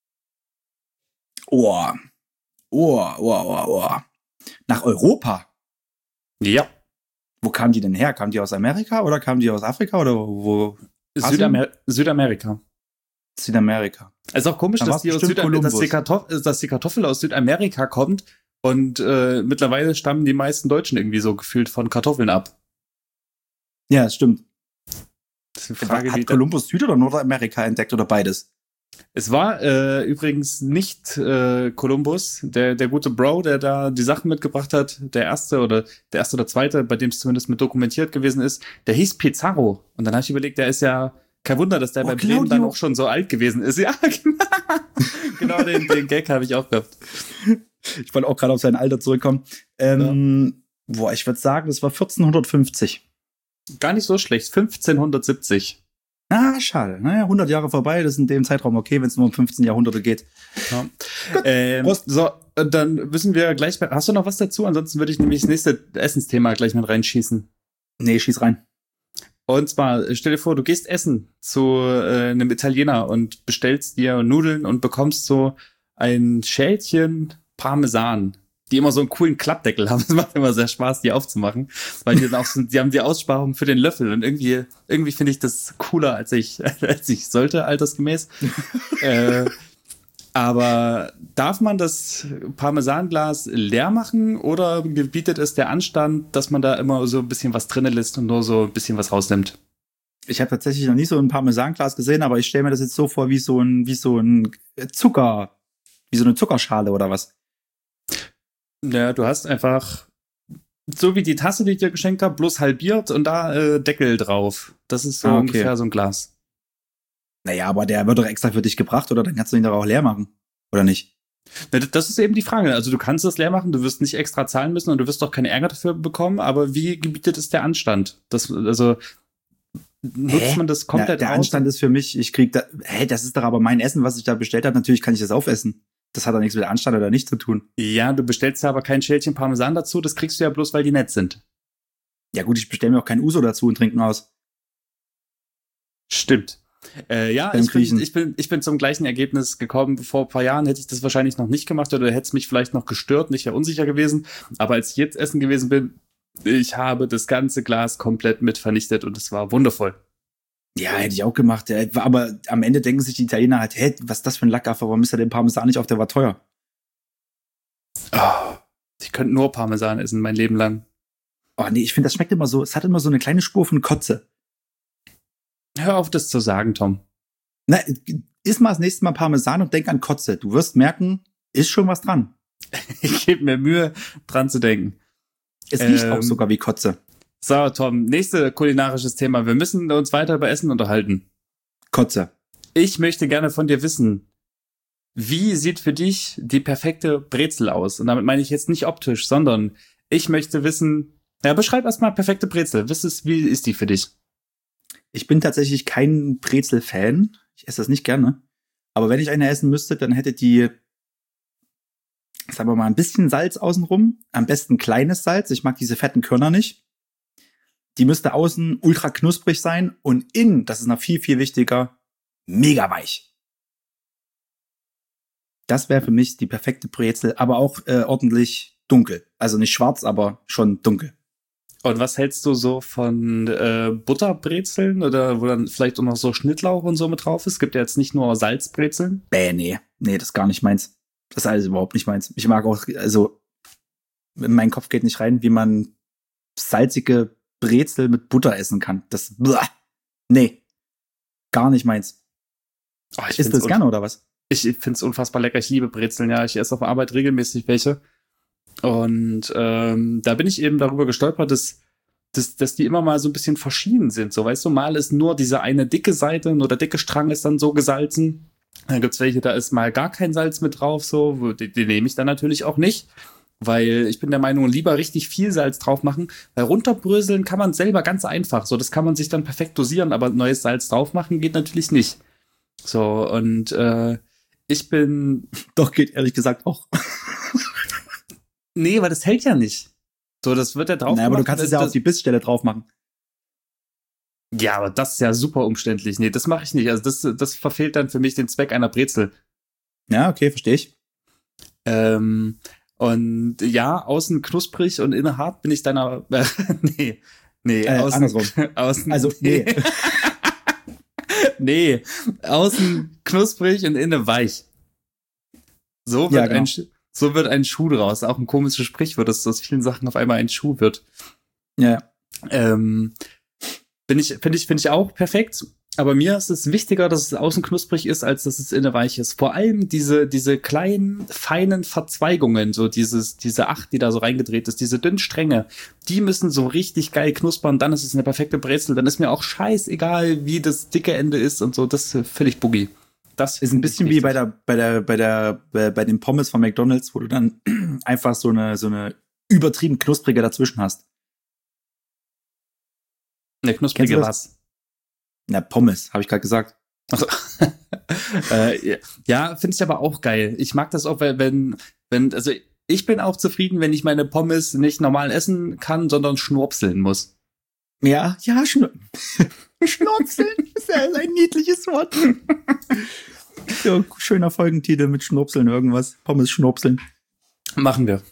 Oh. Oh, oh, oh, oh. Nach Europa? Ja. Wo kam die denn her? Kam die aus Amerika oder kam die aus Afrika oder wo? Asien? Südamer Südamerika. Südamerika. Es ist auch komisch, Dann dass war's die, aus bestimmt Südamer dass, die Kolumbus. Kartoffel, dass die Kartoffel aus Südamerika kommt und äh, mittlerweile stammen die meisten Deutschen irgendwie so gefühlt von Kartoffeln ab. Ja, das stimmt. Das ist eine Frage, Hat wie Kolumbus Süd- oder Nordamerika entdeckt oder beides? Es war äh, übrigens nicht äh, Kolumbus, der der gute Bro, der da die Sachen mitgebracht hat, der erste oder der erste oder zweite, bei dem es zumindest mit dokumentiert gewesen ist, der hieß Pizarro. Und dann habe ich überlegt, der ist ja kein Wunder, dass der Oh, bei Bremen Claudio. dann auch schon so alt gewesen ist. Ja, genau, genau den, den Gag habe ich auch gehabt. Ich wollte auch gerade auf sein Alter zurückkommen. Ähm, Boah, ich würde sagen, das war vierzehnhundertfünfzig. Gar nicht so schlecht, fünfzehnhundertsiebzig. Ah, schade. Naja, hundert Jahre vorbei, das ist in dem Zeitraum okay, wenn es nur um fünfzehn Jahrhunderte geht. Ja. Ähm, Prost. so, und dann wissen wir gleich, hast du noch was dazu? Ansonsten würde ich nämlich das nächste Essensthema gleich mit reinschießen. Nee, schieß rein. Und zwar, stell dir vor, du gehst essen zu äh, einem Italiener und bestellst dir Nudeln und bekommst so ein Schälchen Parmesan, die immer so einen coolen Klappdeckel haben. Es macht immer sehr Spaß, die aufzumachen, weil die dann auch so, die haben die Aussparung für den Löffel und irgendwie, irgendwie finde ich das cooler, als ich, als ich sollte, altersgemäß. äh, aber darf man das Parmesanglas leer machen oder gebietet es der Anstand, dass man da immer so ein bisschen was drinnen lässt und nur so ein bisschen was rausnimmt? Ich habe tatsächlich noch nie so ein Parmesanglas gesehen, aber ich stelle mir das jetzt so vor wie so ein, wie so ein Zucker, Wie so eine Zuckerschale oder was? Ja, du hast einfach so wie die Tasse, die ich dir geschenkt habe, bloß halbiert und da äh, Deckel drauf. Das ist so Ah, okay. ungefähr so ein Glas. Naja, aber der wird doch extra für dich gebracht, oder? Dann kannst du ihn doch auch leer machen. Oder nicht? Na, Das ist eben die Frage. Also du kannst es leer machen, du wirst nicht extra zahlen müssen und du wirst doch keinen Ärger dafür bekommen, aber wie gebietet es der Anstand? Das, also nutzt Hä? man das Na, komplett der aus? Anstand ist für mich, ich krieg da, hä, das ist doch aber mein Essen, was ich da bestellt habe. Natürlich kann ich das aufessen. Das hat doch nichts mit Anstand oder nicht zu tun. Ja, du bestellst ja aber kein Schälchen Parmesan dazu, das kriegst du ja bloß, weil die nett sind. Ja gut, ich bestelle mir auch kein Uso dazu und trinke nur aus. Stimmt. Äh, ja, Beim ich bin, Griechen. ich, bin, ich bin zum gleichen Ergebnis gekommen. Vor ein paar Jahren hätte ich das wahrscheinlich noch nicht gemacht oder hätte es mich vielleicht noch gestört, nicht ja unsicher gewesen. Aber als ich jetzt essen gewesen bin, ich habe das ganze Glas komplett mit vernichtet und es war wundervoll. Ja, hätte ich auch gemacht. Ja, aber am Ende denken sich die Italiener halt, hä, was ist das für ein Lackaffer? Warum ist er den Parmesan nicht auf? Der war teuer. Oh, ich könnte nur Parmesan essen, mein Leben lang. Oh nee, ich finde, das schmeckt immer so, es hat immer so eine kleine Spur von Kotze. Hör auf, das zu sagen, Tom. Na, iss mal das nächste Mal Parmesan und denk an Kotze. Du wirst merken, ist schon was dran. Ich gebe mir Mühe, dran zu denken. Es riecht Ähm, auch sogar wie Kotze. So, Tom, nächste kulinarisches Thema. Wir müssen uns weiter über Essen unterhalten. Kotze. Ich möchte gerne von dir wissen, wie sieht für dich die perfekte Brezel aus? Und damit meine ich jetzt nicht optisch, sondern ich möchte wissen, ja, beschreib erstmal perfekte Brezel. Was ist, wie ist die für dich? Ich bin tatsächlich kein Brezel-Fan. Ich esse das nicht gerne. Aber wenn ich eine essen müsste, dann hätte die, sagen wir mal, ein bisschen Salz außenrum. Am besten kleines Salz. Ich mag diese fetten Körner nicht. Die müsste außen ultra knusprig sein und innen, das ist noch viel, viel wichtiger, mega weich. Das wäre für mich die perfekte Brezel, aber auch äh, ordentlich dunkel. Also nicht schwarz, aber schon dunkel. Und was hältst du so von äh, Butterbrezeln oder wo dann vielleicht auch noch so Schnittlauch und so mit drauf ist? Es gibt ja jetzt nicht nur Salzbrezeln. Bäh, nee. Nee, das ist gar nicht meins. Das ist alles überhaupt nicht meins. Ich mag auch, also in meinen Kopf geht nicht rein, wie man salzige Brezel mit Butter essen kann. Das, blah. Nee. Gar nicht meins. Oh, ich Isst du das gerne oder was? Ich finde es unfassbar lecker. Ich liebe Brezeln, ja. Ich esse auf der Arbeit regelmäßig welche. Und ähm, da bin ich eben darüber gestolpert, dass, dass, dass die immer mal so ein bisschen verschieden sind. So, weißt du, mal ist nur diese eine dicke Seite, nur der dicke Strang ist dann so gesalzen. Dann gibt's welche, da ist mal gar kein Salz mit drauf, so. Die, die nehme ich dann natürlich auch nicht. Weil ich bin der Meinung, lieber richtig viel Salz drauf machen. Weil runterbröseln kann man selber ganz einfach. So, das kann man sich dann perfekt dosieren, aber neues Salz drauf machen geht natürlich nicht. So, und äh, ich bin. Doch, geht ehrlich gesagt auch. Nee, weil das hält ja nicht. So, das wird ja drauf Naja, aber du gemacht, kannst es das- ja auf die Bissstelle drauf machen. Ja, aber das ist ja super umständlich. Nee, das mache ich nicht. Also das, das verfehlt dann für mich den Zweck einer Brezel. Ja, okay, verstehe ich. Ähm, und ja, außen knusprig und innen hart bin ich deiner. Äh, nee, nee, Äh, außen, andersrum. außen. Also, nee. Nee, außen knusprig und innen weich. So wird Ja, genau. ein Sch- so wird ein Schuh draus. Auch ein komisches Sprichwort, dass aus vielen Sachen auf einmal ein Schuh wird. Ja, Ähm, bin ich, finde ich, finde ich auch perfekt. Aber mir ist es wichtiger, dass es außen knusprig ist, als dass es innen weich ist. Vor allem diese, diese kleinen, feinen Verzweigungen, so dieses, diese Acht, die da so reingedreht ist, diese dünnen Stränge, die müssen so richtig geil knuspern, dann ist es eine perfekte Brezel. Dann ist mir auch scheißegal, wie das dicke Ende ist und so. Das ist völlig boogie. Das ist ein bisschen wie bei der, bei der, bei der, bei, bei den Pommes von McDonald's, wo du dann einfach so eine, so eine übertrieben knusprige dazwischen hast. Eine knusprige Kennst du was? Na, Pommes, habe ich gerade gesagt. Also, äh, ja, finde ich aber auch geil. Ich mag das auch, weil wenn, wenn, also ich bin auch zufrieden, wenn ich meine Pommes nicht normal essen kann, sondern schnurpseln muss. Ja, ja, Schnur Schnurzeln ist ja ein niedliches Wort. Ja, schöner Folgentitel mit Schnurpseln irgendwas. Pommes schnurpseln. Machen wir.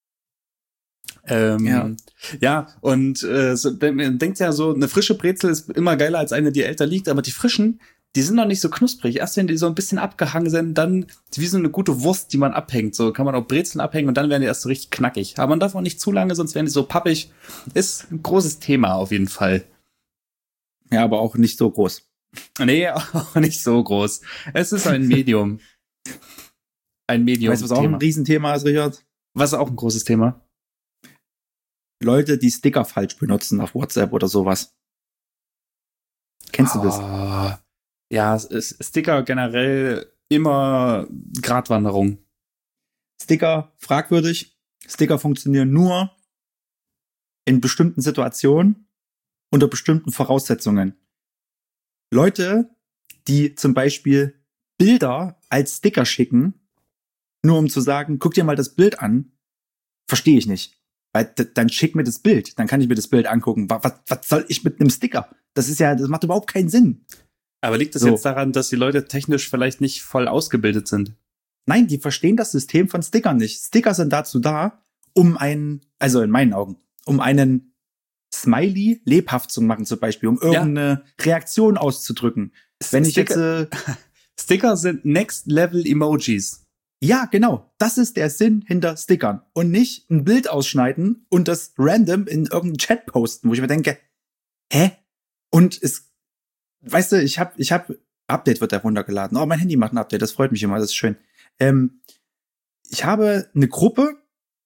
Ähm, ja. Ja. ja, und äh, so, man denkt ja so, eine frische Brezel ist immer geiler als eine, die älter liegt, aber die frischen, die sind noch nicht so knusprig. Erst wenn die so ein bisschen abgehangen sind, dann wie so eine gute Wurst, die man abhängt. So kann man auch Brezeln abhängen und dann werden die erst so richtig knackig. Aber man darf auch nicht zu lange, sonst werden die so pappig. Ist ein großes Thema auf jeden Fall. Ja, aber auch nicht so groß. Nee, auch nicht so groß. Es ist ein Medium. ein Medium. Weißt du, was auch ein Riesenthema ist, Richard? Was ist auch ein großes Thema? Leute, die Sticker falsch benutzen auf WhatsApp oder sowas. Kennst du das? Ah, ja, es ist Sticker generell immer Gratwanderung. Sticker fragwürdig. Sticker funktionieren nur in bestimmten Situationen unter bestimmten Voraussetzungen. Leute, die zum Beispiel Bilder als Sticker schicken, nur um zu sagen, guck dir mal das Bild an, verstehe ich nicht. Weil d- dann schick mir das Bild, dann kann ich mir das Bild angucken. Was, was, was soll ich mit einem Sticker? Das ist ja, das macht überhaupt keinen Sinn. Aber liegt das So. jetzt daran, dass die Leute technisch vielleicht nicht voll ausgebildet sind? Nein, die verstehen das System von Stickern nicht. Sticker sind dazu da, um einen, also in meinen Augen, um einen Smiley lebhaft zu machen zum Beispiel, um irgendeine Reaktion auszudrücken. Wenn ich jetzt, Sticker, äh, Sticker sind Next-Level-Emojis. ja, genau, das ist der Sinn hinter Stickern und nicht ein Bild ausschneiden und das random in irgendeinen Chat posten, wo ich mir denke, hä? Und es, weißt du, ich hab, ich hab, Update wird da runtergeladen. Oh, mein Handy macht ein Update, das freut mich immer, das ist schön. Ähm, ich habe eine Gruppe,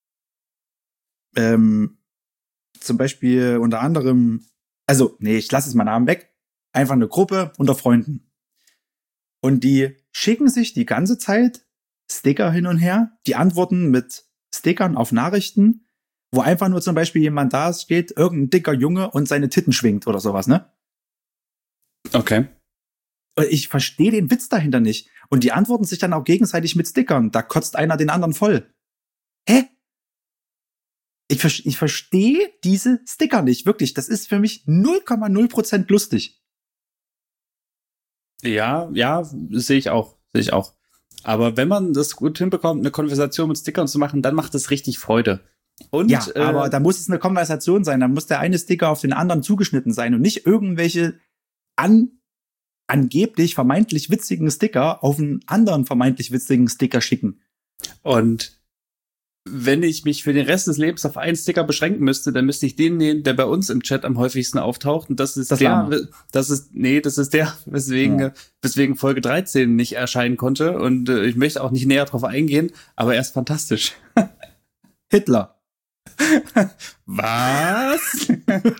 ähm, zum Beispiel unter anderem, also, nee, ich lasse es mal Namen weg, einfach eine Gruppe unter Freunden. Und die schicken sich die ganze Zeit Sticker hin und her, die antworten mit Stickern auf Nachrichten, wo einfach nur zum Beispiel jemand da steht, irgendein dicker Junge und seine Titten schwingt oder sowas, ne? Okay. Und ich verstehe den Witz dahinter nicht. Und die antworten sich dann auch gegenseitig mit Stickern. Da kotzt einer den anderen voll. Hä? Ich, ver- ich verstehe diese Sticker nicht, wirklich. Das ist für mich null Komma null Prozent lustig. Ja, ja, sehe ich auch, sehe ich auch. Aber wenn man das gut hinbekommt, eine Konversation mit Stickern zu machen, dann macht es richtig Freude. Und, Ja, äh, aber da muss es eine Konversation sein. Da muss der eine Sticker auf den anderen zugeschnitten sein und nicht irgendwelche an angeblich vermeintlich witzigen Sticker auf einen anderen vermeintlich witzigen Sticker schicken. Und wenn ich mich für den Rest des Lebens auf einen Sticker beschränken müsste, dann müsste ich den nehmen, der bei uns im Chat am häufigsten auftaucht. Und das ist Das der, Lama. das ist, nee, das ist der, weswegen, Ja. weswegen Folge dreizehn nicht erscheinen konnte. Und äh, ich möchte auch nicht näher drauf eingehen, aber er ist fantastisch. Hitler. Was?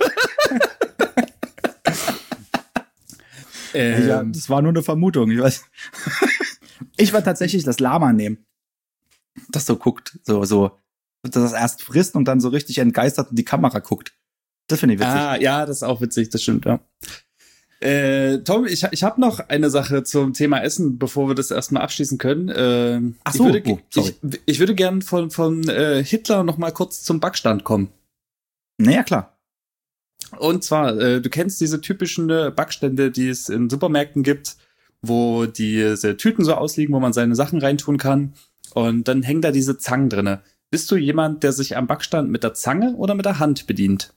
Ja, ähm, das war nur eine Vermutung. Ich weiß. Ich werde tatsächlich das Lama nehmen. Das so guckt, so, so, das erst frisst und dann so richtig entgeistert in die Kamera guckt. Das finde ich witzig. ah, ja, das ist auch witzig, das stimmt, ja. Äh, Tom, ich, ich habe noch eine Sache zum Thema Essen, bevor wir das erstmal abschließen können. Äh, Ach so, ich würde, oh, sorry. ich, ich würde gern von, von äh, Hitler noch mal kurz zum Backstand kommen. Naja, klar. Und zwar, äh, du kennst diese typischen äh, Backstände, die es in Supermärkten gibt, wo diese Tüten so ausliegen, wo man seine Sachen reintun kann. Und dann hängen da diese Zangen drinne. Bist du jemand, der sich am Backstand mit der Zange oder mit der Hand bedient?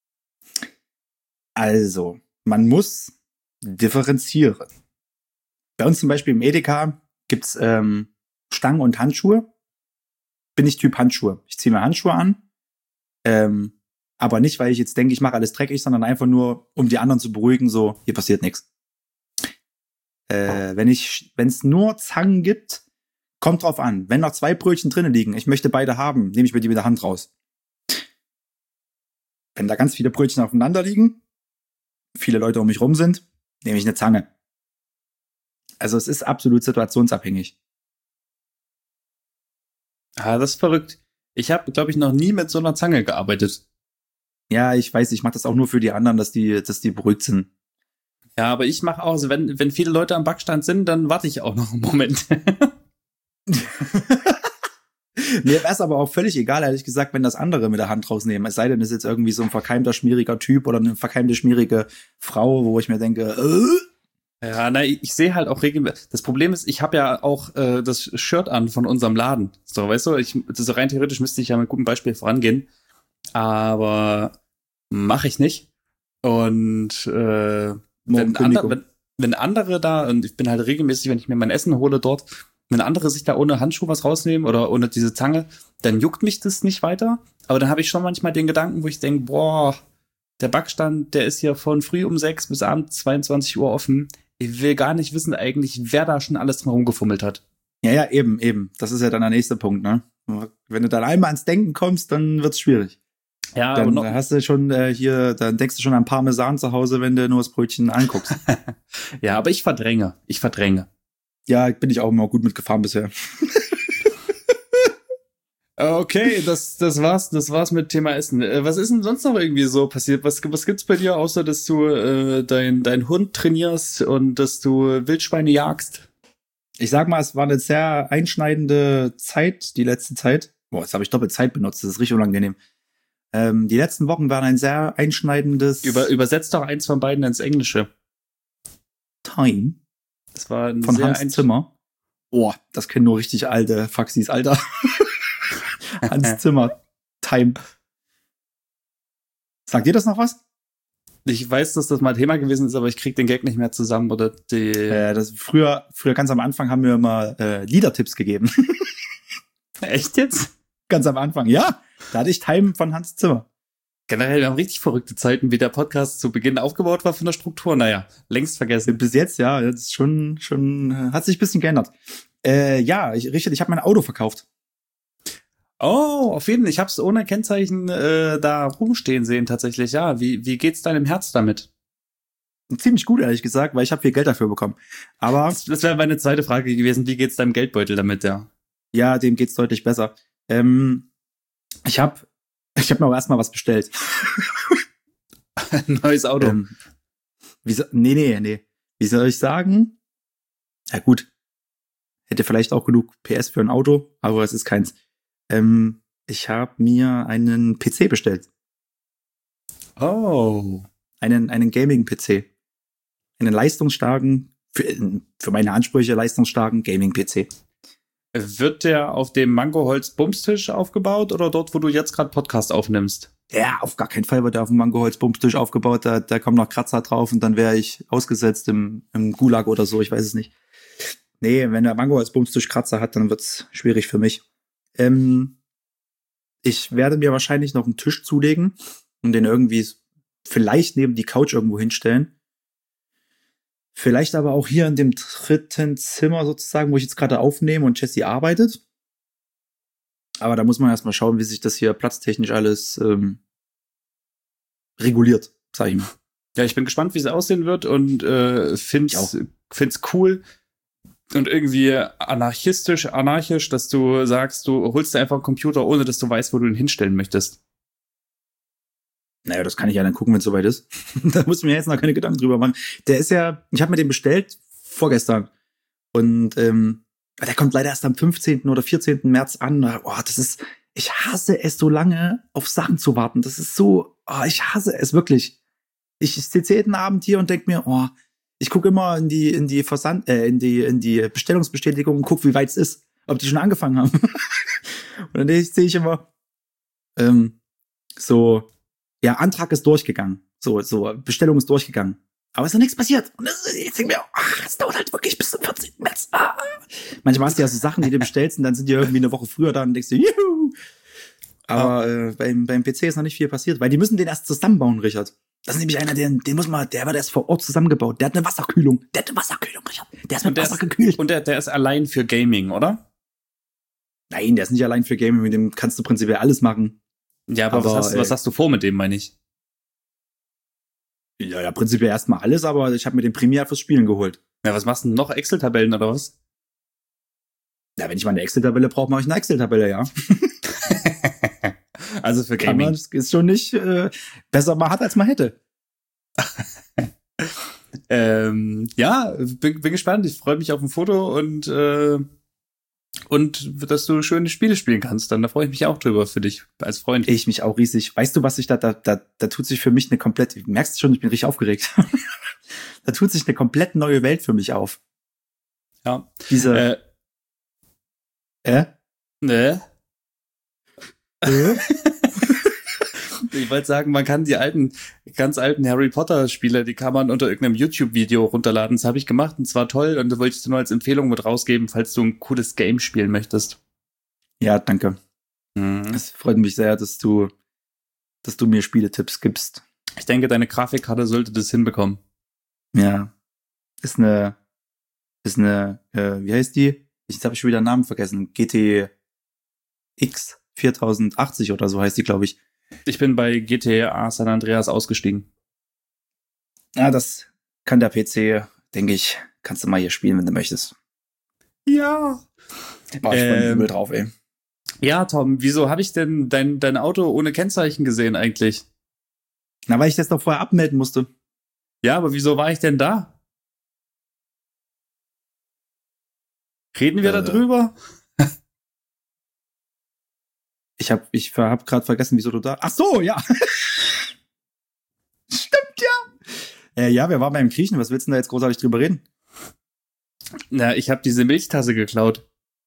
Also, man muss differenzieren. Bei uns zum Beispiel im Edeka gibt's ähm, Stangen und Handschuhe. Bin ich Typ Handschuhe. Ich ziehe mir Handschuhe an. Ähm, aber nicht, weil ich jetzt denke, ich mache alles dreckig, sondern einfach nur, um die anderen zu beruhigen, so, hier passiert nichts. Äh, wenn ich, wenn es nur Zangen gibt, kommt drauf an. Wenn noch zwei Brötchen drinnen liegen, ich möchte beide haben, nehme ich mir die mit der Hand raus. Wenn da ganz viele Brötchen aufeinander liegen, viele Leute um mich rum sind, nehme ich eine Zange. Also es ist absolut situationsabhängig. Ah, das ist verrückt. Ich habe, glaube ich, noch nie mit so einer Zange gearbeitet. Ja, ich weiß, ich mache das auch nur für die anderen, dass die, dass die beruhigt sind. Ja, aber ich mache auch, also wenn, wenn viele Leute am Backstand sind, dann warte ich auch noch einen Moment. Mir wäre es aber auch völlig egal, ehrlich gesagt, wenn das andere mit der Hand rausnehmen. Es sei denn, es ist jetzt irgendwie so ein verkeimter, schmieriger Typ oder eine verkeimte, schmierige Frau, wo ich mir denke, äh? Ja, na, ich, ich sehe halt auch regelmäßig. Das Problem ist, ich habe ja auch äh, das Shirt an von unserem Laden. So, weißt du, ich, so rein theoretisch müsste ich ja mit gutem Beispiel vorangehen. Aber mache ich nicht. Und äh, wenn, ander, wenn, wenn andere da, und ich bin halt regelmäßig, wenn ich mir mein Essen hole dort, wenn andere sich da ohne Handschuh was rausnehmen oder ohne diese Zange, dann juckt mich das nicht weiter. Aber dann habe ich schon manchmal den Gedanken, wo ich denke, boah, der Backstand, der ist hier von früh um sechs bis abends zweiundzwanzig Uhr offen. Ich will gar nicht wissen eigentlich, wer da schon alles drum rumgefummelt hat. Ja, ja, eben, eben. Das ist ja dann der nächste Punkt, ne? Wenn du dann einmal ans Denken kommst, dann wird's schwierig. Ja, dann aber noch, hast du schon äh, hier, dann denkst du schon an Parmesan zu Hause, wenn du nur das Brötchen anguckst. ja, aber ich verdränge. Ich verdränge. Ja, bin ich auch immer gut mitgefahren bisher. Okay, das, das war's, das war's mit Thema Essen. Äh, Was ist denn sonst noch irgendwie so passiert? Was, was gibt's bei dir, außer dass du äh, dein, dein Hund trainierst und dass du Wildschweine jagst? Ich sag mal, es war eine sehr einschneidende Zeit, die letzte Zeit. Boah, jetzt habe ich doppelt Zeit benutzt, das ist richtig unangenehm. Ähm, die letzten Wochen waren ein sehr einschneidendes Über, übersetzt doch eins von beiden ins Englische. Time Das war ein von sehr Hans ein- Zimmer. Boah, das kennen nur richtig alte Faxis, Alter. Hans Zimmer. Time. Sagt dir das noch was? Ich weiß, dass das mal Thema gewesen ist, aber ich krieg den Gag nicht mehr zusammen oder die. Äh, das früher, früher ganz am Anfang haben wir immer äh, Liedertipps gegeben. Echt jetzt? Ganz am Anfang, ja. Da hatte ich Time von Hans Zimmer. Generell, wir haben richtig verrückte Zeiten, wie der Podcast zu Beginn aufgebaut war von der Struktur. Naja, längst vergessen. Bis jetzt, ja, das ist schon, schon, äh, hat sich ein bisschen geändert. Äh, ja, ich, Richard, ich habe mein Auto verkauft. Oh, auf jeden Fall. Ich hab's ohne Kennzeichen äh, da rumstehen sehen tatsächlich. Ja, wie, wie geht's deinem Herz damit? Ziemlich gut, ehrlich gesagt, weil ich habe viel Geld dafür bekommen. Aber Das, das wäre meine zweite Frage gewesen. Wie geht's deinem Geldbeutel damit, ja? ja, dem geht's deutlich besser. Ähm, ich habe ich hab mir aber erstmal was bestellt. Neues Auto. Ähm, wie so, nee, nee, nee. Wie soll ich sagen? Ja gut, hätte vielleicht auch genug P S für ein Auto, aber es ist keins. Ähm, ich habe mir einen P C bestellt. Oh. Einen, einen Gaming-P C. Einen leistungsstarken, für, für meine Ansprüche leistungsstarken Gaming-P C. Wird der auf dem Mangoholz-Bumstisch aufgebaut oder dort, wo du jetzt gerade Podcast aufnimmst? Ja, auf gar keinen Fall wird der auf dem Mangoholz-Bumstisch aufgebaut. Da, da kommen noch Kratzer drauf und dann wäre ich ausgesetzt im, im Gulag oder so, ich weiß es nicht. Nee, wenn der Mangoholz-Bumstisch Kratzer hat, dann wird's schwierig für mich. Ähm, ich werde mir wahrscheinlich noch einen Tisch zulegen und den irgendwie vielleicht neben die Couch irgendwo hinstellen. Vielleicht aber auch hier in dem dritten Zimmer sozusagen, wo ich jetzt gerade aufnehme und Jessie arbeitet. Aber da muss man erstmal schauen, wie sich das hier platztechnisch alles ähm, reguliert, sag ich mal. Ja, ich bin gespannt, wie es aussehen wird und äh, find's, find's cool und irgendwie anarchistisch, anarchisch, dass du sagst, du holst dir einfach einen Computer, ohne dass du weißt, wo du ihn hinstellen möchtest. Naja, das kann ich ja dann gucken, wenn es soweit ist. Da muss ich mir jetzt noch keine Gedanken drüber machen. Der ist ja, ich habe mir den bestellt vorgestern. Und ähm, der kommt leider erst am fünfzehnten oder vierzehnten März an. Oh, das ist, ich hasse es, so lange auf Sachen zu warten. Das ist so, oh, ich hasse es wirklich. Ich, ich sitze jeden Abend hier und denk mir, oh, ich gucke immer in die, in die Versand, äh, in die, in die Bestellungsbestätigung und guck, wie weit es ist, ob die schon angefangen haben. Und dann sehe ich immer, ähm, so, ja, Antrag ist durchgegangen. So, so, Bestellung ist durchgegangen. Aber es ist noch nichts passiert. Und das, jetzt denke ich mir, ach, es dauert halt wirklich bis zum vierzehnten März. Ah. Manchmal hast du ja so Sachen, die du bestellst und dann sind die irgendwie eine Woche früher da und denkst du, juhu. Aber äh, beim, beim P C ist noch nicht viel passiert, weil die müssen den erst zusammenbauen, Richard. Das ist nämlich einer, den, den muss man, der wird erst vor Ort zusammengebaut. Der hat eine Wasserkühlung. Der hat eine Wasserkühlung, Richard. Der ist mit der Wasser ist, gekühlt. Und der, der ist allein für Gaming, oder? Nein, der ist nicht allein für Gaming, mit dem kannst du prinzipiell alles machen. Ja, aber, aber was, hast, äh, was hast du vor mit dem, meine ich? Ja, ja, prinzipiell erstmal alles, aber ich habe mir den Premiere fürs Spielen geholt. Ja, was machst du denn noch? Excel-Tabellen oder was? Ja, wenn ich mal eine Excel-Tabelle brauche, mache ich eine Excel-Tabelle, ja. Also für Gaming. Kann man, ist schon nicht äh, besser man hat, als man hätte. ähm, ja, bin, bin gespannt. Ich freue mich auf ein Foto und äh, und dass du schöne Spiele spielen kannst. Dann da freue ich mich auch drüber für dich als Freund. Ich mich auch riesig. Weißt du, was sich da da da, da tut sich für mich eine komplett. Du merkst schon, ich bin richtig aufgeregt. Da tut sich eine komplett neue Welt für mich auf. Ja. Diese. Äh. Äh? Ne? Äh? Ich wollte sagen, man kann die alten, ganz alten Harry Potter Spiele, die kann man unter irgendeinem YouTube-Video runterladen. Das habe ich gemacht und zwar toll und da wollte ich dir nur als Empfehlung mit rausgeben, falls du ein cooles Game spielen möchtest. Ja, danke. Mhm. Es freut mich sehr, dass du, dass du mir Spieletipps gibst. Ich denke, deine Grafikkarte sollte das hinbekommen. Ja. Ist eine, ist eine, äh, wie heißt die? Jetzt habe ich schon wieder den Namen vergessen. G T X viertausendachtzig oder so heißt die, glaube ich. Ich bin bei G T A San Andreas ausgestiegen. Ja, das kann der P C, denke ich, kannst du mal hier spielen, wenn du möchtest. Ja. War ich ähm, voll übel drauf, ey. Ja, Tom, wieso habe ich denn dein, dein Auto ohne Kennzeichen gesehen eigentlich? Na, weil ich das doch vorher abmelden musste. Ja, aber wieso war ich denn da? Reden wir äh, da drüber? ich hab, ich hab gerade vergessen, wieso du da... Ach so, ja. Stimmt, ja. Äh, ja, wir waren beim Griechen. Was willst du denn da jetzt großartig drüber reden? Na, ich habe diese Milchtasse geklaut.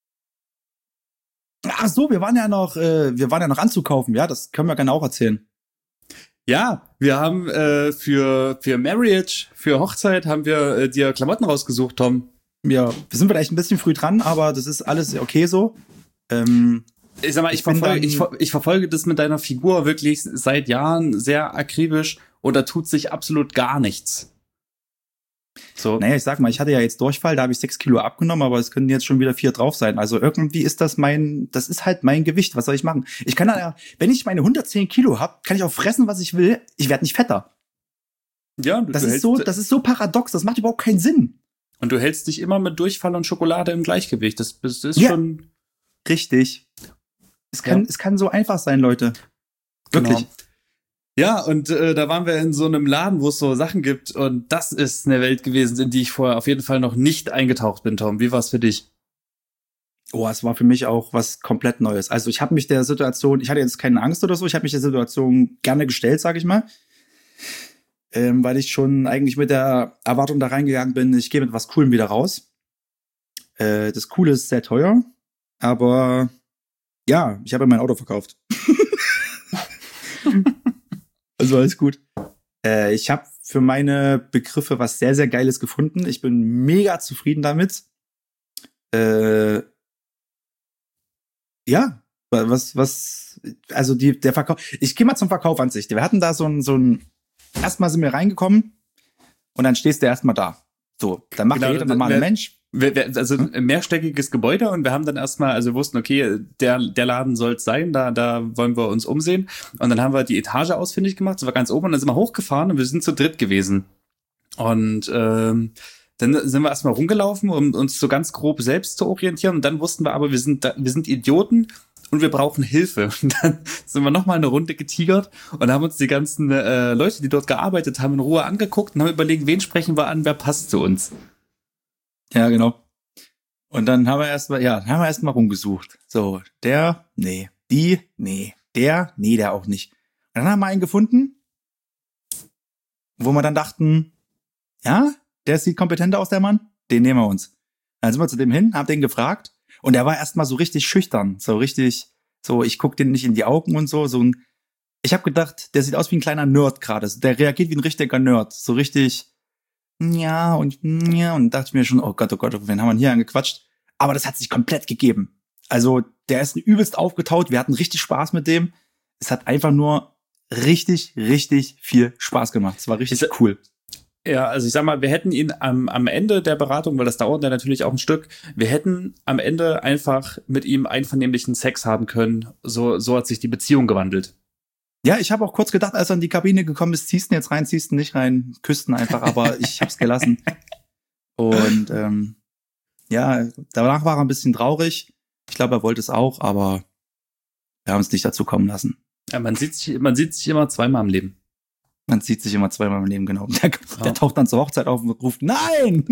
Ach so, wir waren ja noch, äh, wir waren ja noch anzukaufen. Ja, das können wir gerne auch erzählen. Ja, wir haben äh, für für Marriage, für Hochzeit haben wir äh, dir Klamotten rausgesucht, Tom. Ja, wir sind vielleicht ein bisschen früh dran, aber das ist alles okay so. Ähm, ich sag mal, ich, ich, verfolge, ich, ich verfolge das mit deiner Figur wirklich seit Jahren sehr akribisch und da tut sich absolut gar nichts. So. Naja, ich sag mal, ich hatte ja jetzt Durchfall, da habe ich sechs Kilo abgenommen, aber es können jetzt schon wieder vier drauf sein. Also irgendwie ist das mein, das ist halt mein Gewicht. Was soll ich machen? Ich kann ja, wenn ich meine hundertzehn Kilo hab, kann ich auch fressen, was ich will. Ich werde nicht fetter. Ja, du, das du ist so, das ist so paradox. Das macht überhaupt keinen Sinn. Und du hältst dich immer mit Durchfall und Schokolade im Gleichgewicht. Das, das ist ja, schon richtig. Es kann, ja. es kann so einfach sein, Leute. Wirklich. Genau. Ja, und äh, da waren wir in so einem Laden, wo es so Sachen gibt. Und das ist eine Welt gewesen, in die ich vorher auf jeden Fall noch nicht eingetaucht bin, Tom. Wie war es für dich? Oh, es war für mich auch was komplett Neues. Also ich habe mich der Situation, ich hatte jetzt keine Angst oder so, ich habe mich der Situation gerne gestellt, sage ich mal. Ähm, weil ich schon eigentlich mit der Erwartung da reingegangen bin, ich gehe mit was Coolem wieder raus. Äh, das Coole ist sehr teuer, aber ja, ich habe mein Auto verkauft. Also alles gut. Äh, ich habe für meine Begriffe was sehr, sehr Geiles gefunden. Ich bin mega zufrieden damit. Äh, ja, was, was, also die, der Verkauf. Ich gehe mal zum Verkauf an sich. Wir hatten da so ein, so ein, erstmal sind wir reingekommen und dann stehst du erstmal da. So, dann macht genau, jeder normale Mensch. Also ein mehrstöckiges Gebäude und wir haben dann erstmal, also wir wussten, okay, der der Laden soll es sein, da da wollen wir uns umsehen. Und dann haben wir die Etage ausfindig gemacht, so war ganz oben und dann sind wir hochgefahren und wir sind zu dritt gewesen. Und ähm, dann sind wir erstmal rumgelaufen, um uns so ganz grob selbst zu orientieren. Und dann wussten wir aber, wir sind da, wir sind Idioten und wir brauchen Hilfe. Und dann sind wir nochmal eine Runde getigert und haben uns die ganzen äh, Leute, die dort gearbeitet haben, in Ruhe angeguckt und haben überlegt, wen sprechen wir an, wer passt zu uns. Ja, genau. Und dann haben wir erstmal, ja, haben wir erstmal rumgesucht. So, der, nee, die, nee, der, nee, der auch nicht. Und dann haben wir einen gefunden, wo wir dann dachten, ja, der sieht kompetenter aus, der Mann, den nehmen wir uns. Dann sind wir zu dem hin, haben den gefragt und der war erstmal so richtig schüchtern, so richtig, so, ich guck den nicht in die Augen und so, so ein, ich habe gedacht, der sieht aus wie ein kleiner Nerd gerade, der reagiert wie ein richtiger Nerd, so richtig, ja und ja und dachte ich mir schon, oh Gott, oh Gott, wen haben wir hier angequatscht? Aber das hat sich komplett gegeben. Also der ist übelst aufgetaut, wir hatten richtig Spaß mit dem. Es hat einfach nur richtig, richtig viel Spaß gemacht. Es war richtig ich, cool. Ja, also ich sag mal, wir hätten ihn am, am Ende der Beratung, weil das dauert ja natürlich auch ein Stück, wir hätten am Ende einfach mit ihm einvernehmlichen Sex haben können. So, so hat sich die Beziehung gewandelt. Ja, ich habe auch kurz gedacht, als er in die Kabine gekommen ist, ziehst du jetzt rein, ziehst du nicht rein, küssten einfach, aber ich hab's gelassen. Und ähm, ja, danach war er ein bisschen traurig. Ich glaube, er wollte es auch, aber wir haben es nicht dazu kommen lassen. Ja, man sieht sich, man sieht sich immer zweimal im Leben. Man sieht sich immer zweimal im Leben, genau. Der, ja. der taucht dann zur Hochzeit auf und ruft, nein!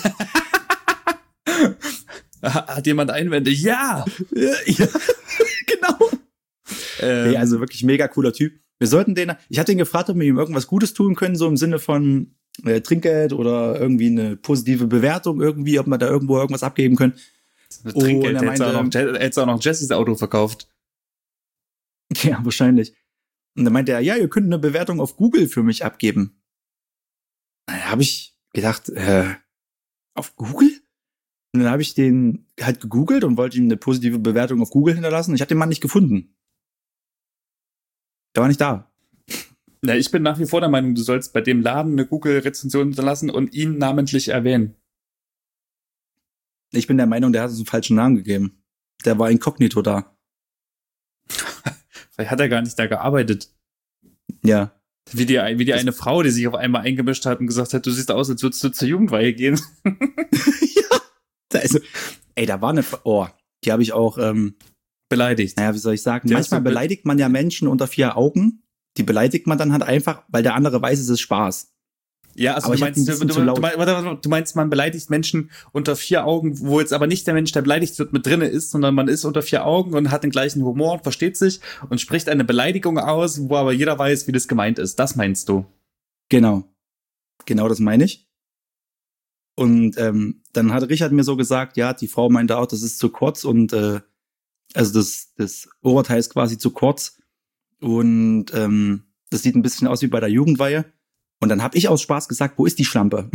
Hat jemand Einwände? Ja! Ja, genau. Ähm, hey, also wirklich mega cooler Typ. Wir sollten den, ich hatte ihn gefragt, ob wir ihm irgendwas Gutes tun können, so im Sinne von äh, Trinkgeld oder irgendwie eine positive Bewertung irgendwie, ob wir da irgendwo irgendwas abgeben können. Mit Trinkgeld hättest du auch noch Jessys Auto verkauft. Ja, wahrscheinlich. Und dann meinte er, ja, ihr könnt eine Bewertung auf Google für mich abgeben. Da habe ich gedacht, äh, auf Google? Und dann habe ich den halt gegoogelt und wollte ihm eine positive Bewertung auf Google hinterlassen. Ich habe den Mann nicht gefunden. Der war nicht da. Na, ich bin nach wie vor der Meinung, du sollst bei dem Laden eine Google-Rezension hinterlassen und ihn namentlich erwähnen. Ich bin der Meinung, der hat uns einen falschen Namen gegeben. Der war inkognito da. Vielleicht hat er gar nicht da gearbeitet. Ja. Wie die, wie die eine Frau, die sich auf einmal eingemischt hat und gesagt hat, du siehst aus, als würdest du zur Jugendweihe gehen. Ja. Da ist, ey, da war eine, oh, die habe ich auch, ähm, beleidigt. Naja, wie soll ich sagen? Die Manchmal beleidigt man ja Menschen unter vier Augen. Die beleidigt man dann halt einfach, weil der andere weiß, es ist Spaß. Ja, also aber du meinst, du, du, du, meinst, du meinst, man beleidigt Menschen unter vier Augen, wo jetzt aber nicht der Mensch, der beleidigt wird, mit drinne ist, sondern man ist unter vier Augen und hat den gleichen Humor und versteht sich und spricht eine Beleidigung aus, wo aber jeder weiß, wie das gemeint ist. Das meinst du? Genau. Genau das meine ich. Und ähm, dann hat Richard mir so gesagt, ja, die Frau meinte auch, das ist zu kurz und äh, also das, das Oberteil ist quasi zu kurz und ähm, das sieht ein bisschen aus wie bei der Jugendweihe. Und dann habe ich aus Spaß gesagt, wo ist die Schlampe?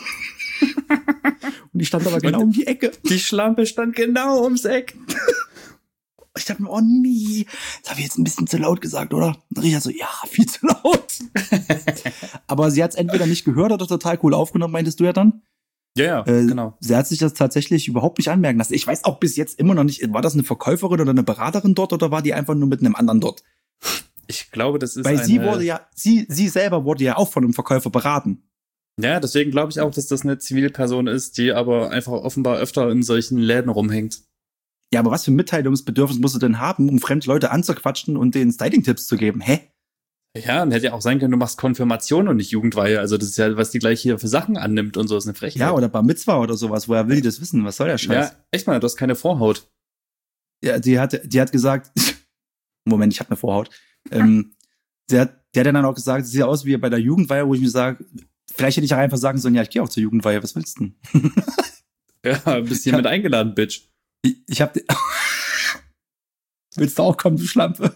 Und die stand aber genau und um die Ecke. Die Schlampe stand genau ums Eck. Ich dachte mir, oh nee, das habe ich jetzt ein bisschen zu laut gesagt, oder? Und Richard so, ja, viel zu laut. Aber sie hat es entweder nicht gehört oder total cool aufgenommen, meintest du ja dann? Ja, ja, äh, genau. Sie hat sich das tatsächlich überhaupt nicht anmerken lassen. Ich weiß auch bis jetzt immer noch nicht, war das eine Verkäuferin oder eine Beraterin dort oder war die einfach nur mit einem anderen dort? Ich glaube, das ist Weil eine... sie wurde ja, sie, sie selber wurde ja auch von einem Verkäufer beraten. Ja, deswegen glaube ich auch, dass das eine Zivilperson ist, die aber einfach offenbar öfter in solchen Läden rumhängt. Ja, aber was für ein Mitteilungsbedürfnis musst du denn haben, um fremde Leute anzuquatschen und denen Styling-Tipps zu geben? Hä? Ja, und hätte ja auch sein können, du machst Konfirmation und nicht Jugendweihe. Also das ist ja, was die gleich hier für Sachen annimmt und so, ist eine Frechheit. Ja, oder Bar Mitzwa oder sowas. Woher will die das wissen? Was soll der Scheiß? Ja, echt mal, du hast keine Vorhaut. Ja, die hat, die hat gesagt, Moment, ich habe eine Vorhaut. ähm, die hat, die hat dann auch gesagt, sie sieht aus wie bei der Jugendweihe, wo ich mir sage, vielleicht hätte ich auch einfach sagen sollen, ja, ich gehe auch zur Jugendweihe, was willst du denn? Ja, bist hier mit eingeladen, Bitch. Ich, ich hab, willst du auch kommen, du Schlampe?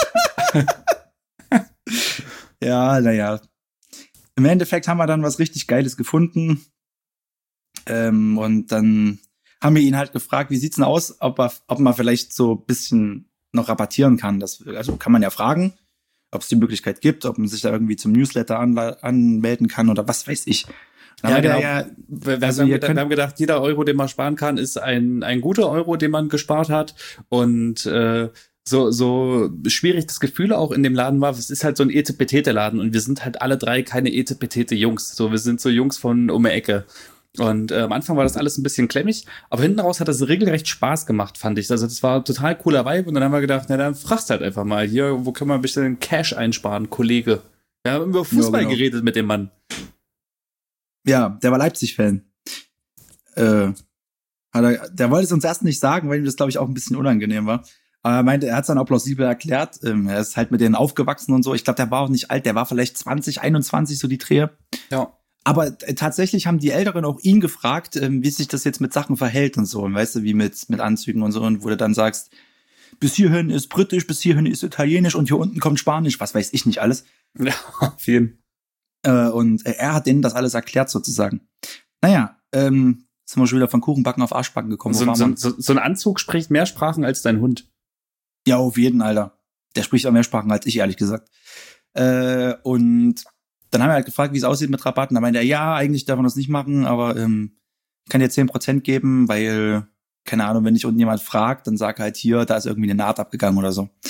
Ja, naja. Im Endeffekt haben wir dann was richtig Geiles gefunden. Ähm, und dann haben wir ihn halt gefragt, wie sieht's denn aus, ob, er, ob man vielleicht so ein bisschen noch rabattieren kann. Das, also kann man ja fragen, ob es die Möglichkeit gibt, ob man sich da irgendwie zum Newsletter anla- anmelden kann oder was weiß ich. Ja, genau. Der, ja, wir, also haben ihr gedacht, könnt- wir haben gedacht, jeder Euro, den man sparen kann, ist ein, ein guter Euro, den man gespart hat. Und äh, so, so schwierig das Gefühl auch in dem Laden war, es ist halt so ein Etepetete-Laden und wir sind halt alle drei keine Etepetete-Jungs. So, wir sind so Jungs von um die Ecke. Und äh, am Anfang war das alles ein bisschen klemmig, aber hinten raus hat das regelrecht Spaß gemacht, fand ich. Also das war total cooler Vibe und dann haben wir gedacht, na dann fragst halt einfach mal hier, wo können wir ein bisschen Cash einsparen, Kollege. Wir haben über Fußball Ja, genau. geredet mit dem Mann. ja, der war Leipzig-Fan. Äh, hat er, der wollte es uns erst nicht sagen, weil ihm das, glaube ich, auch ein bisschen unangenehm war. Aber er meinte, er hat es dann auch plausibel erklärt. Ähm, er ist halt mit denen aufgewachsen und so. Ich glaube, der war auch nicht alt, der war vielleicht zwanzig, einundzwanzig, so die Drehe. Ja. Aber äh, tatsächlich haben die Älteren auch ihn gefragt, ähm, wie sich das jetzt mit Sachen verhält und so. Und weißt du, wie mit, mit Anzügen und so. Und wo du dann sagst, bis hierhin ist britisch, bis hierhin ist italienisch und hier unten kommt Spanisch, was weiß ich nicht alles. Ja, auf jeden. Äh, und äh, er hat denen das alles erklärt sozusagen. Naja, ähm, sind wir schon wieder von Kuchenbacken auf Arschbacken gekommen. Wo So, war so, man? so, so ein Anzug spricht mehr Sprachen als dein Hund. Ja, auf jeden, Alter. Der spricht auch mehr Sprachen als ich, ehrlich gesagt. Äh, und dann haben wir halt gefragt, wie es aussieht mit Rabatten. Da meinte er, ja, eigentlich darf man das nicht machen, aber ähm, ich kann dir zehn Prozent geben, weil, keine Ahnung, wenn dich unten jemand fragt, dann sag halt hier, da ist irgendwie eine Naht abgegangen oder so.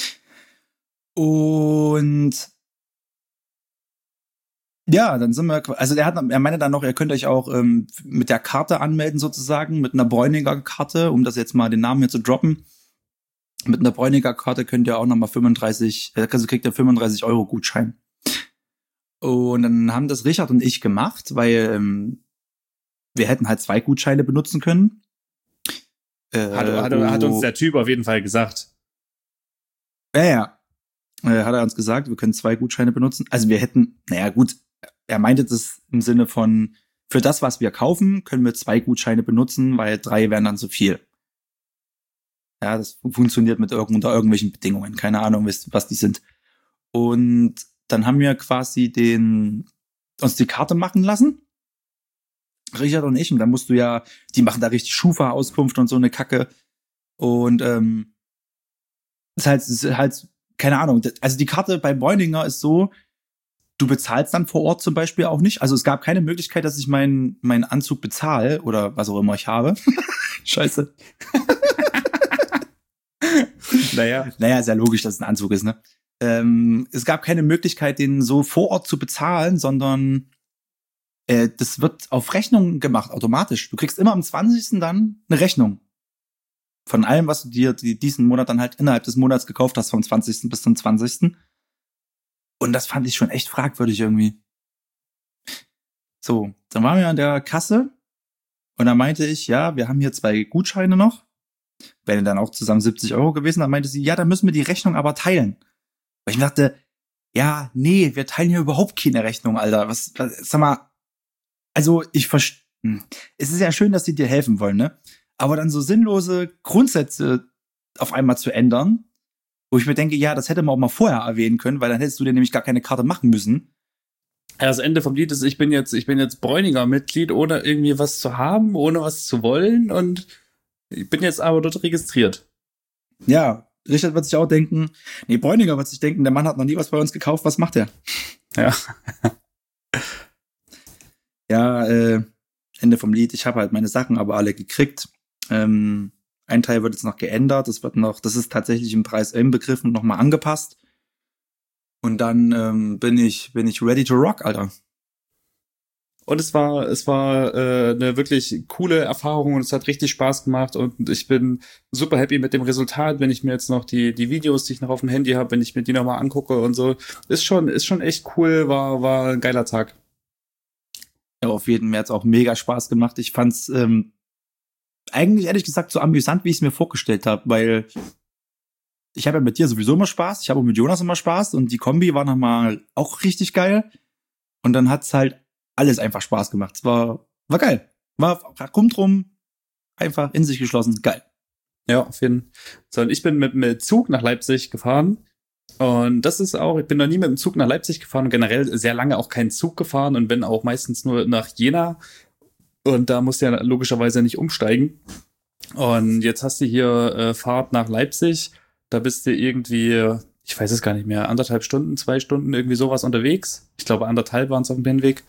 Und ja, dann sind wir, also er hat, er meinte dann noch, ihr könnt euch auch ähm, mit der Karte anmelden sozusagen, mit einer Bräuniger Karte, um das jetzt mal den Namen hier zu droppen. Mit einer Bräuniger Karte könnt ihr auch nochmal fünfunddreißig, also kriegt ihr fünfunddreißig Euro Gutschein. Und dann haben das Richard und ich gemacht, weil ähm, wir hätten halt zwei Gutscheine benutzen können. Äh, Hat, hat, hat uns der Typ auf jeden Fall gesagt. Ja, ja. Äh, hat er uns gesagt, wir können zwei Gutscheine benutzen. Also wir hätten, naja gut, er meinte das im Sinne von, für das, was wir kaufen, können wir zwei Gutscheine benutzen, weil drei wären dann zu viel. Ja, das funktioniert mit irgend, unter irgendwelchen Bedingungen. Keine Ahnung, was die sind. Und dann haben wir quasi den, uns die Karte machen lassen. Richard und ich. Und dann musst du ja, die machen da richtig Schufa-Auskunft und so eine Kacke. Und, ähm, ist halt, ist halt, keine Ahnung. Also die Karte bei Bräuninger ist so, du bezahlst dann vor Ort zum Beispiel auch nicht. Also es gab keine Möglichkeit, dass ich meinen meinen Anzug bezahle oder was auch immer ich habe. Scheiße. Naja. Naja, ist ja logisch, dass es ein Anzug ist, ne? Ähm, es gab keine Möglichkeit, den so vor Ort zu bezahlen, sondern äh, das wird auf Rechnung gemacht, automatisch. Du kriegst immer am zwanzigsten dann eine Rechnung. Von allem, was du dir die, diesen Monat dann halt innerhalb des Monats gekauft hast, vom zwanzigsten bis zum zwanzigsten Und das fand ich schon echt fragwürdig irgendwie. So, dann waren wir an der Kasse und da meinte ich, ja, wir haben hier zwei Gutscheine noch. Wären dann auch zusammen siebzig Euro gewesen. Dann meinte sie, ja, dann müssen wir die Rechnung aber teilen. Weil ich mir dachte, ja, nee, wir teilen hier überhaupt keine Rechnung, Alter. Was, was sag mal, also ich verstehe, es ist ja schön, dass sie dir helfen wollen, ne? Aber dann so sinnlose Grundsätze auf einmal zu ändern, wo ich mir denke, ja, das hätte man auch mal vorher erwähnen können, weil dann hättest du dir nämlich gar keine Karte machen müssen. Ja, das Ende vom Lied ist, ich bin jetzt, ich bin jetzt Bräuninger-Mitglied, ohne irgendwie was zu haben, ohne was zu wollen und ich bin jetzt aber dort registriert. Ja, Richard wird sich auch denken, nee, Bräuninger wird sich denken, der Mann hat noch nie was bei uns gekauft, was macht er? Ja. Ja, äh, Ende vom Lied, ich habe halt meine Sachen aber alle gekriegt. Ähm, ein Teil wird jetzt noch geändert, das wird noch, das ist tatsächlich im Preis inbegriffen, nochmal angepasst. Und dann ähm, bin ich, bin ich ready to rock, Alter. Und es war, es war äh, eine wirklich coole Erfahrung und es hat richtig Spaß gemacht und ich bin super happy mit dem Resultat, wenn ich mir jetzt noch die die Videos, die ich noch auf dem Handy habe, wenn ich mir die nochmal angucke und so, ist schon ist schon echt cool, war war ein geiler Tag. Ja, auf jeden Fall, mir hat's auch mega Spaß gemacht. Ich fand's ähm, eigentlich ehrlich gesagt so amüsant, wie ich es mir vorgestellt habe, weil ich habe ja mit dir sowieso immer Spaß, ich habe auch mit Jonas immer Spaß und die Kombi war nochmal auch richtig geil und dann hat's halt alles einfach Spaß gemacht. Es war, war geil. War rundrum einfach in sich geschlossen. Geil. Ja, auf jeden Fall. So, und ich bin mit dem Zug nach Leipzig gefahren. Und das ist auch, ich bin noch nie mit dem Zug nach Leipzig gefahren und generell sehr lange auch keinen Zug gefahren und bin auch meistens nur nach Jena. Und da musst du ja logischerweise nicht umsteigen. Und jetzt hast du hier äh, Fahrt nach Leipzig. Da bist du irgendwie, ich weiß es gar nicht mehr, anderthalb Stunden, zwei Stunden, irgendwie sowas unterwegs. Ich glaube, anderthalb waren es auf dem Hinweg.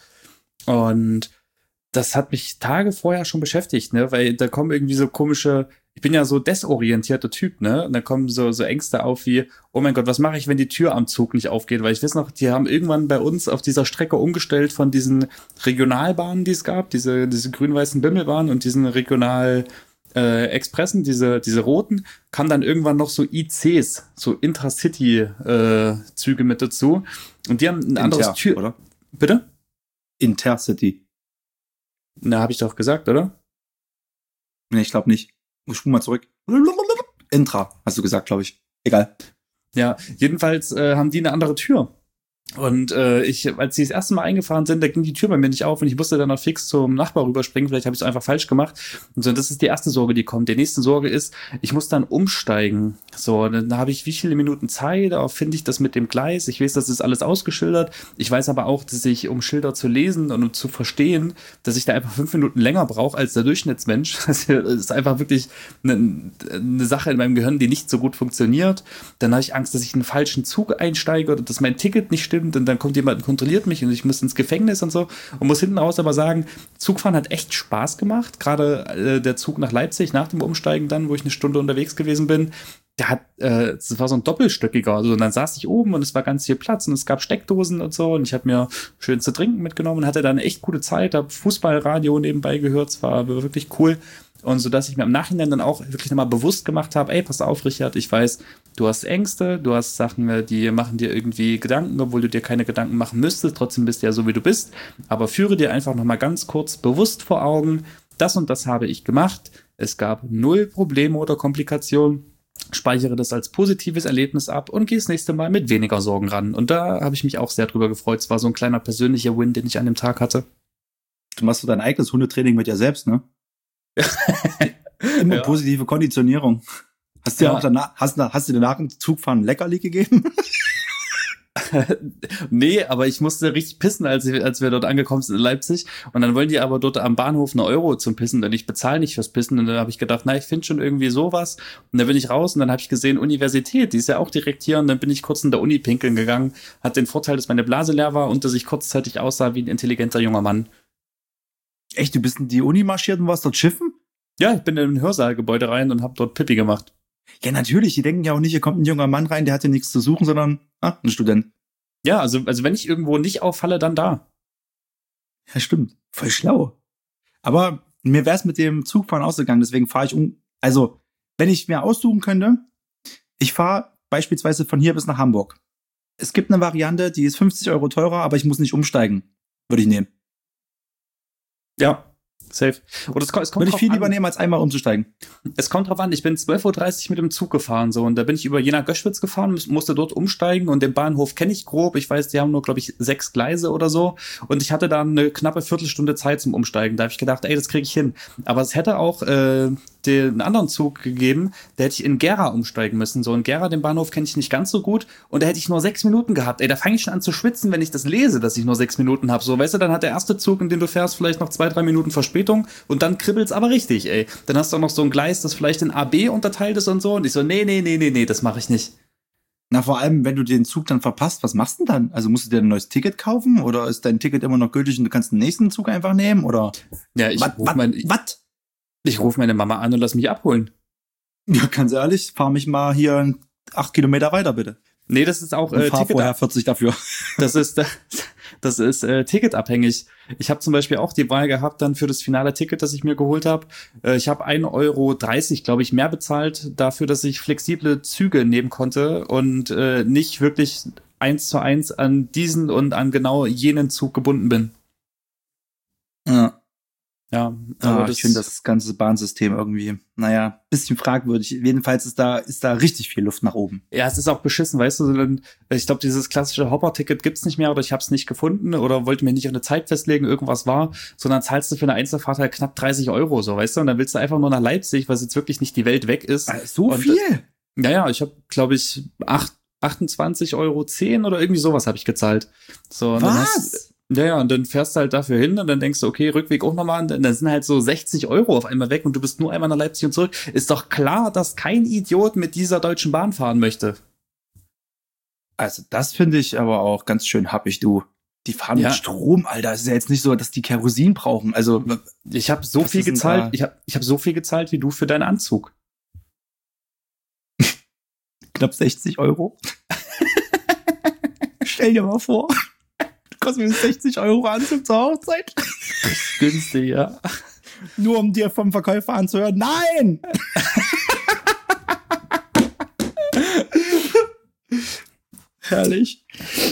Und das hat mich Tage vorher schon beschäftigt, ne, weil da kommen irgendwie so komische, ich bin ja so desorientierter Typ, ne, und da kommen so so Ängste auf wie, oh mein Gott, was mache ich, wenn die Tür am Zug nicht aufgeht, weil ich weiß noch, die haben irgendwann bei uns auf dieser Strecke umgestellt von diesen Regionalbahnen, die es gab, diese diese grün-weißen Bimmelbahnen und diesen Regional äh, Expressen, diese diese roten, kamen dann irgendwann noch so I Cs, so Intracity äh, Züge mit dazu und die haben ein anderes Inter, Tür, oder? Bitte? Intercity. Na, habe ich doch gesagt, oder? Nee, ich glaube nicht. Ich spule mal zurück. Intra, hast du gesagt, glaube ich. Egal. Ja, jedenfalls äh, haben die eine andere Tür. Und äh, ich, als sie das erste Mal eingefahren sind, da ging die Tür bei mir nicht auf und ich musste dann noch fix zum Nachbar rüberspringen. Vielleicht habe ich es einfach falsch gemacht. Und so, das ist die erste Sorge, die kommt. Die nächste Sorge ist, ich muss dann umsteigen. So, dann habe ich wie viele Minuten Zeit? Auch finde ich das mit dem Gleis. Ich weiß, das ist alles ausgeschildert. Ich weiß aber auch, dass ich, um Schilder zu lesen und um zu verstehen, dass ich da einfach fünf Minuten länger brauche als der Durchschnittsmensch. Das ist einfach wirklich eine, eine Sache in meinem Gehirn, die nicht so gut funktioniert. Dann habe ich Angst, dass ich in einen falschen Zug einsteige oder dass mein Ticket nicht stimmt. Und dann kommt jemand und kontrolliert mich und ich muss ins Gefängnis und so und muss hinten raus aber sagen, Zugfahren hat echt Spaß gemacht, gerade äh, der Zug nach Leipzig nach dem Umsteigen dann, wo ich eine Stunde unterwegs gewesen bin, der hat, äh, das war so ein doppelstöckiger, also und dann saß ich oben und es war ganz viel Platz und es gab Steckdosen und so und ich habe mir schön zu trinken mitgenommen und hatte da eine echt gute Zeit, habe Fußballradio nebenbei gehört, es war wirklich cool. Und so, dass ich mir im Nachhinein dann auch wirklich nochmal bewusst gemacht habe, ey, pass auf, Richard, ich weiß, du hast Ängste, du hast Sachen, die machen dir irgendwie Gedanken, obwohl du dir keine Gedanken machen müsstest, trotzdem bist du ja so, wie du bist, aber führe dir einfach nochmal ganz kurz bewusst vor Augen, das und das habe ich gemacht, es gab null Probleme oder Komplikationen, speichere das als positives Erlebnis ab und geh das nächste Mal mit weniger Sorgen ran. Und da habe ich mich auch sehr drüber gefreut, es war so ein kleiner persönlicher Win, den ich an dem Tag hatte. Du machst so dein eigenes Hundetraining mit dir selbst, ne? Immer ja. Positive Konditionierung. Hast du ja. auch danach, hast, hast du danach im Zugfahren Leckerli gegeben? Nee, aber ich musste richtig pissen, als, ich, als wir dort angekommen sind in Leipzig. Und dann wollen die aber dort am Bahnhof eine Euro zum Pissen und ich bezahle nicht fürs Pissen. Und dann habe ich gedacht, na, ich finde schon irgendwie sowas. Und dann bin ich raus und dann habe ich gesehen, Universität, die ist ja auch direkt hier. Und dann bin ich kurz in der Uni pinkeln gegangen. Hat den Vorteil, dass meine Blase leer war und dass ich kurzzeitig aussah wie ein intelligenter junger Mann. Echt, du bist in die Uni marschiert und warst dort schiffen? Ja, ich bin in ein Hörsaalgebäude rein und habe dort Pipi gemacht. Ja, natürlich. Die denken ja auch nicht, hier kommt ein junger Mann rein, der hat hier nichts zu suchen, sondern ah, ein Student. Ja, also, also wenn ich irgendwo nicht auffalle, dann da. Ja, stimmt. Voll schlau. Aber mir wäre es mit dem Zugfahren ausgegangen, deswegen fahre ich um. Also, wenn ich mir aussuchen könnte, ich fahre beispielsweise von hier bis nach Hamburg. Es gibt eine Variante, die ist fünfzig Euro teurer, aber ich muss nicht umsteigen. Würde ich nehmen. Ja. Safe. Oder es, es kommt Würde ich viel an. lieber nehmen, als einmal umzusteigen. Es kommt drauf an, ich bin zwölf Uhr dreißig mit dem Zug gefahren, so, und da bin ich über Jena-Göschwitz gefahren, musste dort umsteigen und den Bahnhof kenne ich grob. Ich weiß, die haben nur, glaube ich, sechs Gleise oder so und ich hatte da eine knappe Viertelstunde Zeit zum Umsteigen. Da habe ich gedacht, ey, das kriege ich hin. Aber es hätte auch äh, den anderen Zug gegeben, da hätte ich in Gera umsteigen müssen. So, in Gera, den Bahnhof kenne ich nicht ganz so gut und da hätte ich nur sechs Minuten gehabt. Ey, da fange ich schon an zu schwitzen, wenn ich das lese, dass ich nur sechs Minuten habe. So, weißt du, dann hat der erste Zug, in den du fährst, vielleicht noch zwei, drei Minuten Verspätung und dann kribbelt's aber richtig, ey. Dann hast du auch noch so ein Gleis, das vielleicht in A B unterteilt ist und so. Und ich so, nee, nee, nee, nee, nee, das mache ich nicht. Na, vor allem, wenn du den Zug dann verpasst, was machst du denn dann? Also musst du dir ein neues Ticket kaufen oder ist dein Ticket immer noch gültig und du kannst den nächsten Zug einfach nehmen? Oder? Ja, ich rufe mein, ich ruf meine Mama an und lass mich abholen. Ja, ganz ehrlich, fahr mich mal hier acht Kilometer weiter, bitte. Nee, das ist auch äh, fahr Ticket. Vorher vierzig dafür. Das ist das ist äh, ticketabhängig. Ich habe zum Beispiel auch die Wahl gehabt dann für das finale Ticket, das ich mir geholt habe. Äh, ich habe ein Euro dreißig, glaube ich, mehr bezahlt dafür, dass ich flexible Züge nehmen konnte und äh, nicht wirklich eins zu eins an diesen und an genau jenen Zug gebunden bin. Ja. Ja, aber ah, ich finde das ganze Bahnsystem irgendwie, naja, bisschen fragwürdig. Jedenfalls ist da ist da richtig viel Luft nach oben. Ja, es ist auch beschissen, weißt du, ich glaube, dieses klassische Hopper-Ticket gibt's nicht mehr oder ich habe es nicht gefunden oder wollte mir nicht auf eine Zeit festlegen, irgendwas war, sondern zahlst du für eine Einzelfahrt halt knapp dreißig Euro, so, weißt du, und dann willst du einfach nur nach Leipzig, was jetzt wirklich nicht die Welt weg ist. So und, viel? Ja, ja, ich habe, glaube ich, achtundzwanzig Euro zehn oder irgendwie sowas habe ich gezahlt. So, und was? Dann hast, Ja, ja, und dann fährst du halt dafür hin und dann denkst du, okay, Rückweg auch nochmal, und dann sind halt so sechzig Euro auf einmal weg und du bist nur einmal nach Leipzig und zurück. Ist doch klar, dass kein Idiot mit dieser Deutschen Bahn fahren möchte. Also das finde ich aber auch ganz schön happig, du. Die fahren ja mit Strom, Alter. Es ist ja jetzt nicht so, dass die Kerosin brauchen. Also ich habe so viel gezahlt, ich habe ich hab so viel gezahlt wie du für deinen Anzug. Knapp sechzig Euro. Stell dir mal vor. Kostet mir sechzig Euro Anzug zur Hochzeit. Günstig, ja. Nur um dir vom Verkäufer anzuhören, nein! Herrlich.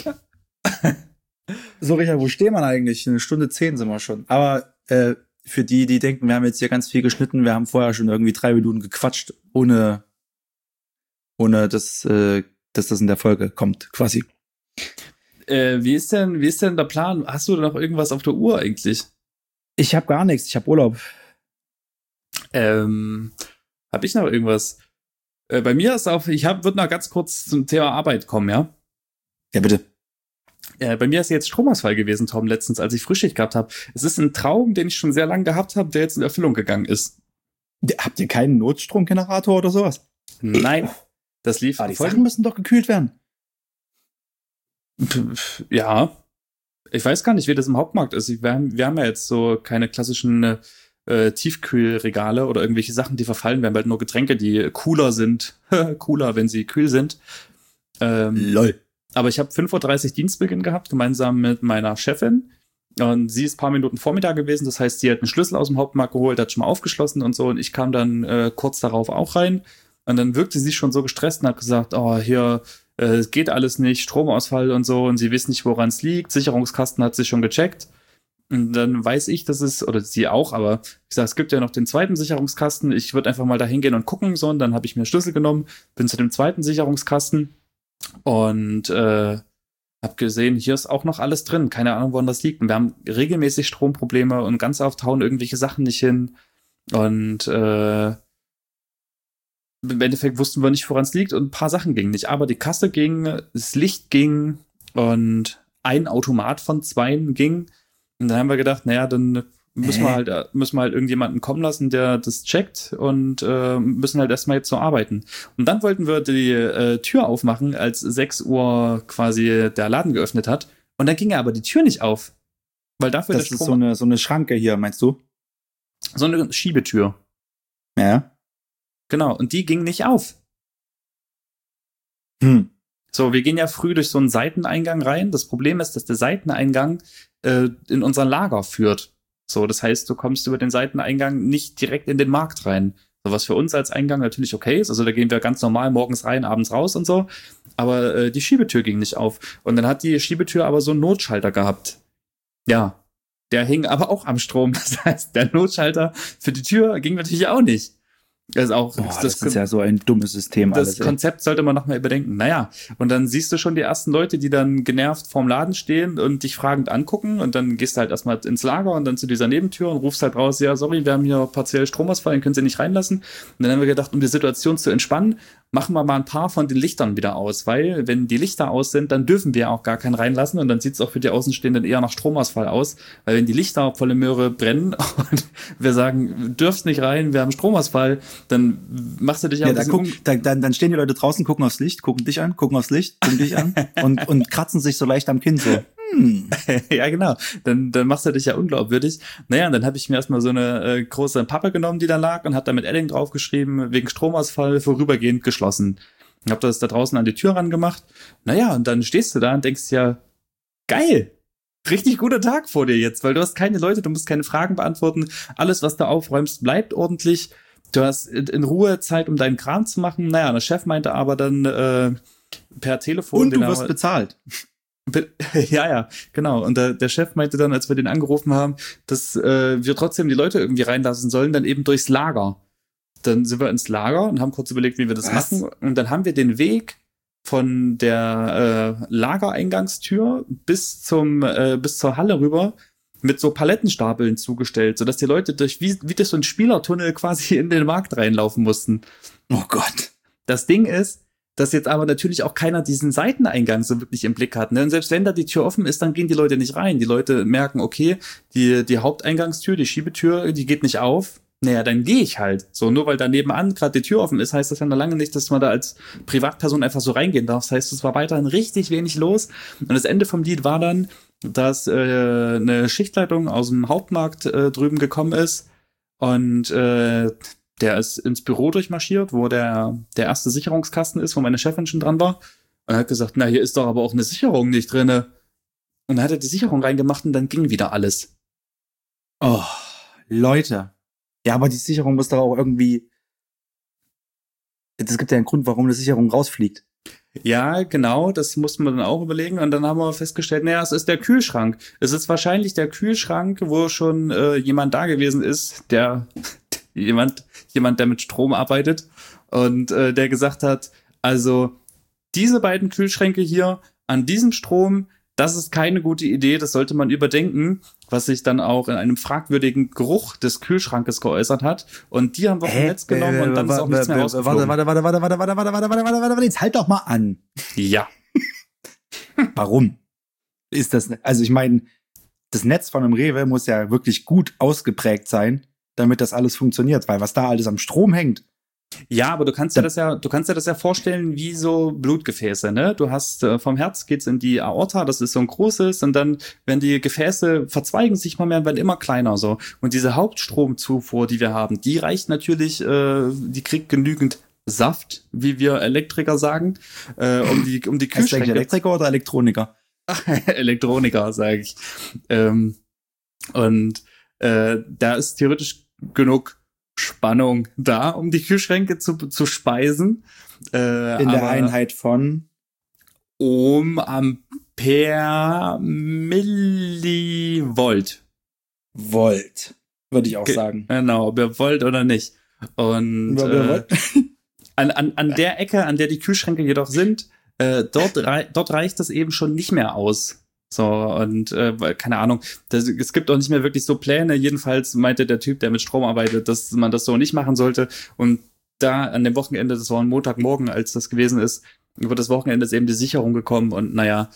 So, Richard, wo stehen wir eigentlich? Eine Stunde zehn sind wir schon. Aber äh, für die, die denken, wir haben jetzt hier ganz viel geschnitten, wir haben vorher schon irgendwie drei Minuten gequatscht, ohne, ohne dass, äh, dass das in der Folge kommt, quasi. Äh, wie ist denn, wie ist denn der Plan? Hast du da noch irgendwas auf der Uhr eigentlich? Ich habe gar nichts, ich habe Urlaub. Ähm, hab ich noch irgendwas? Äh, bei mir ist auf, ich hab, würde noch ganz kurz zum Thema Arbeit kommen, ja? Ja, bitte. Äh, bei mir ist jetzt Stromausfall gewesen, Tom, letztens, als ich Frühschicht gehabt habe. Es ist ein Traum, den ich schon sehr lange gehabt habe, der jetzt in Erfüllung gegangen ist. Habt ihr keinen Notstromgenerator oder sowas? Nein, das lief. Aber die Sachen müssen doch gekühlt werden. Ja, ich weiß gar nicht, wie das im Hauptmarkt ist. Wir haben, wir haben ja jetzt so keine klassischen äh, Tiefkühlregale oder irgendwelche Sachen, die verfallen. Wir haben halt nur Getränke, die cooler sind. Cooler, wenn sie kühl sind. Ähm, Lol. Aber ich habe fünf Uhr dreißig Dienstbeginn gehabt, gemeinsam mit meiner Chefin. Und sie ist ein paar Minuten vor mir da gewesen. Das heißt, sie hat einen Schlüssel aus dem Hauptmarkt geholt, hat schon mal aufgeschlossen und so. Und ich kam dann äh, kurz darauf auch rein. Und dann wirkte sie schon so gestresst und hat gesagt, oh, hier, äh, es geht alles nicht, Stromausfall und so. Und sie wissen nicht, woran es liegt. Sicherungskasten hat sie schon gecheckt. Und dann weiß ich, dass es, oder sie auch, aber ich sage, es gibt ja noch den zweiten Sicherungskasten. Ich würde einfach mal da hingehen und gucken. So, und dann habe ich mir einen Schlüssel genommen, bin zu dem zweiten Sicherungskasten und äh, hab gesehen, hier ist auch noch alles drin. Keine Ahnung, woran das liegt. Und wir haben regelmäßig Stromprobleme und ganz oft hauen irgendwelche Sachen nicht hin. Und äh, im Endeffekt wussten wir nicht, woran es liegt und ein paar Sachen gingen nicht. Aber die Kasse ging, das Licht ging und ein Automat von zweien ging. Und dann haben wir gedacht, naja, dann müssen wir halt, müssen wir halt irgendjemanden kommen lassen, der das checkt und äh, müssen halt erstmal jetzt so arbeiten. Und dann wollten wir die äh, Tür aufmachen, als sechs Uhr quasi der Laden geöffnet hat. Und dann ging aber die Tür nicht auf. Weil dafür das der ist Strom, so eine, so eine Schranke hier, meinst du? so eine Schiebetür. Ja. Genau. Und die ging nicht auf. Hm. So, wir gehen ja früh durch so einen Seiteneingang rein. Das Problem ist, dass der Seiteneingang äh, in unser Lager führt. So, das heißt, du kommst über den Seiteneingang nicht direkt in den Markt rein. So, was für uns als Eingang natürlich okay ist. Also da gehen wir ganz normal morgens rein, abends raus und so. Aber äh, die Schiebetür ging nicht auf. Und dann hat die Schiebetür aber so einen Notschalter gehabt. Ja, der hing aber auch am Strom. Das heißt, der Notschalter für die Tür ging natürlich auch nicht. Das ist auch, Boah, das, das ist ja so ein dummes System. das alles, ey. Konzept sollte man noch mal überdenken. Naja, und dann siehst du schon die ersten Leute, die dann genervt vorm Laden stehen und dich fragend angucken und dann gehst du halt erstmal ins Lager und dann zu dieser Nebentür und rufst halt raus, ja, sorry, wir haben hier partiell Stromausfall, den können Sie nicht reinlassen. Und dann haben wir gedacht, um die Situation zu entspannen, machen wir mal ein paar von den Lichtern wieder aus, weil wenn die Lichter aus sind, dann dürfen wir auch gar keinen reinlassen und dann sieht es auch für die Außenstehenden eher nach Stromausfall aus, weil wenn die Lichter volle Möhre brennen und wir sagen, du dürfst nicht rein, wir haben Stromausfall, dann machst du dich auch Ja, ein da bisschen guck, da, dann, dann stehen die Leute draußen, gucken aufs Licht, gucken dich an, gucken aufs Licht, gucken dich an und, und kratzen sich so leicht am Kinn so. Hm. Ja, genau. Dann, dann machst du dich ja unglaubwürdig. Naja, und dann habe ich mir erstmal so eine äh, große Pappe genommen, die da lag und habe da mit Edding draufgeschrieben, wegen Stromausfall vorübergehend geschlossen. Ich habe das da draußen an die Tür rangemacht. Naja, und dann stehst du da und denkst ja, geil, richtig guter Tag vor dir jetzt, weil du hast keine Leute, du musst keine Fragen beantworten. Alles, was du aufräumst, bleibt ordentlich. Du hast in, in Ruhe Zeit, um deinen Kram zu machen. Naja, der Chef meinte aber dann äh, per Telefon... Und du den wirst er, bezahlt. Ja, ja, genau. Und der, der Chef meinte dann, als wir den angerufen haben, dass äh, wir trotzdem die Leute irgendwie reinlassen sollen, dann eben durchs Lager. Dann sind wir ins Lager und haben kurz überlegt, wie wir das Was? machen. Und dann haben wir den Weg von der äh, Lagereingangstür bis zum äh, bis zur Halle rüber mit so Palettenstapeln zugestellt, sodass die Leute durch wie, wie durch so ein Spielertunnel quasi in den Markt reinlaufen mussten. Oh Gott. Das Ding ist, dass jetzt aber natürlich auch keiner diesen Seiteneingang so wirklich im Blick hat. Ne? Und selbst wenn da die Tür offen ist, dann gehen die Leute nicht rein. Die Leute merken, okay, die, die Haupteingangstür, die Schiebetür, die geht nicht auf. Naja, dann gehe ich halt. So, nur weil da nebenan gerade die Tür offen ist, heißt das ja noch lange nicht, dass man da als Privatperson einfach so reingehen darf. Das heißt, es war weiterhin richtig wenig los. Und das Ende vom Lied war dann, dass äh, eine Schichtleitung aus dem Hauptmarkt äh, drüben gekommen ist und äh, der ist ins Büro durchmarschiert, wo der, der erste Sicherungskasten ist, wo meine Chefin schon dran war. Und er hat gesagt, na, hier ist doch aber auch eine Sicherung nicht drinne. Und dann hat er die Sicherung reingemacht und dann ging wieder alles. Oh, Leute. Ja, aber die Sicherung muss doch auch irgendwie... Es gibt ja einen Grund, warum eine Sicherung rausfliegt. Ja, genau, das mussten wir dann auch überlegen. Und dann haben wir festgestellt, naja, es ist der Kühlschrank. Es ist wahrscheinlich der Kühlschrank, wo schon äh, jemand da gewesen ist, der... Jemand, jemand, der mit Strom arbeitet und äh, der gesagt hat, also diese beiden Kühlschränke hier an diesem Strom, das ist keine gute Idee, das sollte man überdenken, was sich dann auch in einem fragwürdigen Geruch des Kühlschrankes geäußert hat. Und die haben wir vom Netz genommen und dann ist auch nichts mehr rausgeflogen. Warte, warte, warte, warte, warte, warte, warte, warte, warte, warte, warte, jetzt halt doch mal an. Ja. Warum? Ist das, also ich meine, das Netz von einem Rewe muss ja wirklich gut ausgeprägt sein, damit das alles funktioniert, weil was da alles am Strom hängt. Ja, aber du kannst dir das ja, du kannst dir das ja vorstellen wie so Blutgefäße, ne? Du hast äh, vom Herz geht's in die Aorta, das ist so ein großes und dann, wenn die Gefäße verzweigen sich mal mehr, werden immer kleiner so. Und diese Hauptstromzufuhr, die wir haben, die reicht natürlich, äh, die kriegt genügend Saft, wie wir Elektriker sagen, äh, um die um die Kühlschränke. Elektriker oder Elektroniker? Elektroniker, sage ich. Ähm, und äh, da ist theoretisch genug Spannung da, um die Kühlschränke zu, zu speisen. Äh, In der Einheit von Ohm, Ampere, Millivolt. Volt, würde ich auch Ge- sagen. Genau, ob ihr wollt oder nicht. Und äh, an, an, an der Ecke, an der die Kühlschränke jedoch sind, äh, dort, rei- dort reicht das eben schon nicht mehr aus. So, und äh, weil, keine Ahnung, das, es gibt auch nicht mehr wirklich so Pläne. Jedenfalls meinte der Typ, der mit Strom arbeitet, dass man das so nicht machen sollte. Und da an dem Wochenende, das war ein Montagmorgen, als das gewesen ist, über das Wochenende ist eben die Sicherung gekommen. Und naja,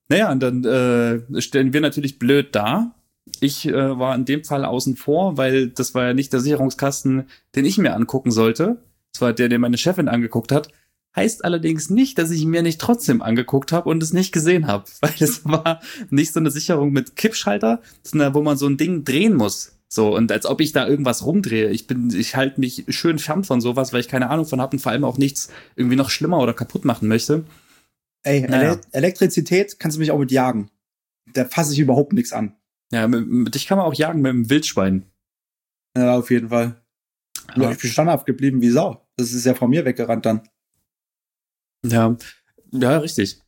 Naja, und dann äh, stellen wir natürlich blöd da. Ich äh, war in dem Fall außen vor, weil das war ja nicht der Sicherungskasten, den ich mir angucken sollte. Das war der, den meine Chefin angeguckt hat. Heißt allerdings nicht, dass ich ihn mir nicht trotzdem angeguckt habe und es nicht gesehen habe. Weil es war nicht so eine Sicherung mit Kippschalter, sondern wo man so ein Ding drehen muss. So, und als ob ich da irgendwas rumdrehe. Ich bin, ich halte mich schön fern von sowas, weil ich keine Ahnung von habe und vor allem auch nichts irgendwie noch schlimmer oder kaputt machen möchte. Ey, Naja. Ele- Elektrizität kannst du mich auch mit jagen. Da fasse ich überhaupt nichts an. Ja, mit, mit, dich kann man auch jagen mit dem Wildschwein. Ja, auf jeden Fall. Ja. Ich bin standhaft geblieben wie Sau. Das ist ja von mir weggerannt dann. Ja, ja, richtig.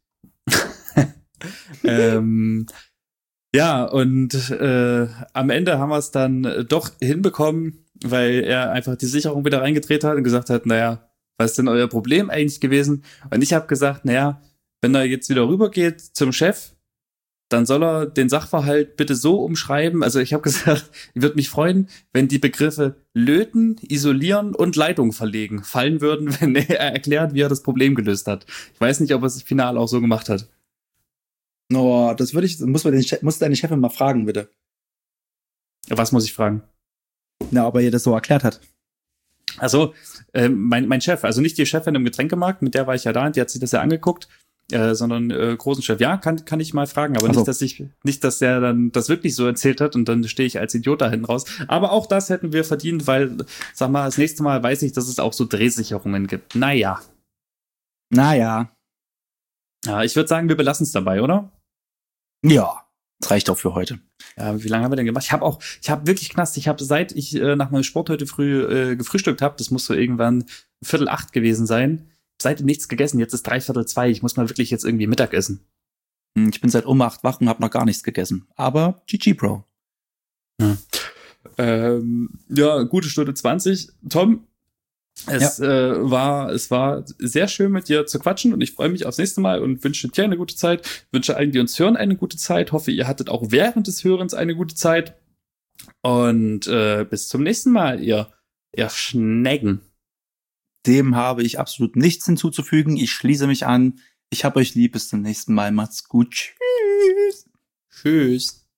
ähm, ja, und äh, am Ende haben wir es dann äh, doch hinbekommen, weil er einfach die Sicherung wieder reingedreht hat und gesagt hat, naja, was ist denn euer Problem eigentlich gewesen? Und ich habe gesagt, naja, wenn er jetzt wieder rübergeht zum Chef, dann soll er den Sachverhalt bitte so umschreiben. Also ich habe gesagt, ich würde mich freuen, wenn die Begriffe löten, isolieren und Leitung verlegen fallen würden, wenn er erklärt, wie er das Problem gelöst hat. Ich weiß nicht, ob er es final auch so gemacht hat. Oh, das würde ich, muss man den Chef, muss deine Chefin mal fragen, bitte. Was muss ich fragen? Na, ob er ihr das so erklärt hat. Also, äh, mein, mein Chef, also nicht die Chefin im Getränkemarkt, mit der war ich ja da, die hat sich das ja angeguckt, äh, sondern äh, großen Chef. Ja, kann, kann ich mal fragen, aber Ach so. nicht, dass ich, nicht, dass der dann das wirklich so erzählt hat und dann stehe ich als Idiot da hinten raus. Aber auch das hätten wir verdient, weil, sag mal, das nächste Mal weiß ich, dass es auch so Drehsicherungen gibt. Naja. Naja. Ja, ich würde sagen, wir belassen es dabei, oder? Ja, das reicht auch für heute. Ja, wie lange haben wir denn gemacht? Ich habe auch, ich habe wirklich knast, ich habe seit ich äh, nach meinem Sport heute früh äh, gefrühstückt habe, das muss so irgendwann Viertel acht gewesen sein, seitdem nichts gegessen, jetzt ist dreiviertel zwei, ich muss mal wirklich jetzt irgendwie Mittag essen. Ich bin seit um acht wach und habe noch gar nichts gegessen. Aber G G, Bro. Ja, ähm, ja gute Stunde zwanzig. Tom, es, ja. äh, war, es war sehr schön mit dir zu quatschen und ich freue mich aufs nächste Mal und wünsche dir eine gute Zeit, wünsche allen, die uns hören, eine gute Zeit, hoffe, ihr hattet auch während des Hörens eine gute Zeit und äh, bis zum nächsten Mal, ihr, ihr Schnecken. Dem habe ich absolut nichts hinzuzufügen. Ich schließe mich an. Ich hab euch lieb. Bis zum nächsten Mal. Macht's gut. Tschüss. Tschüss.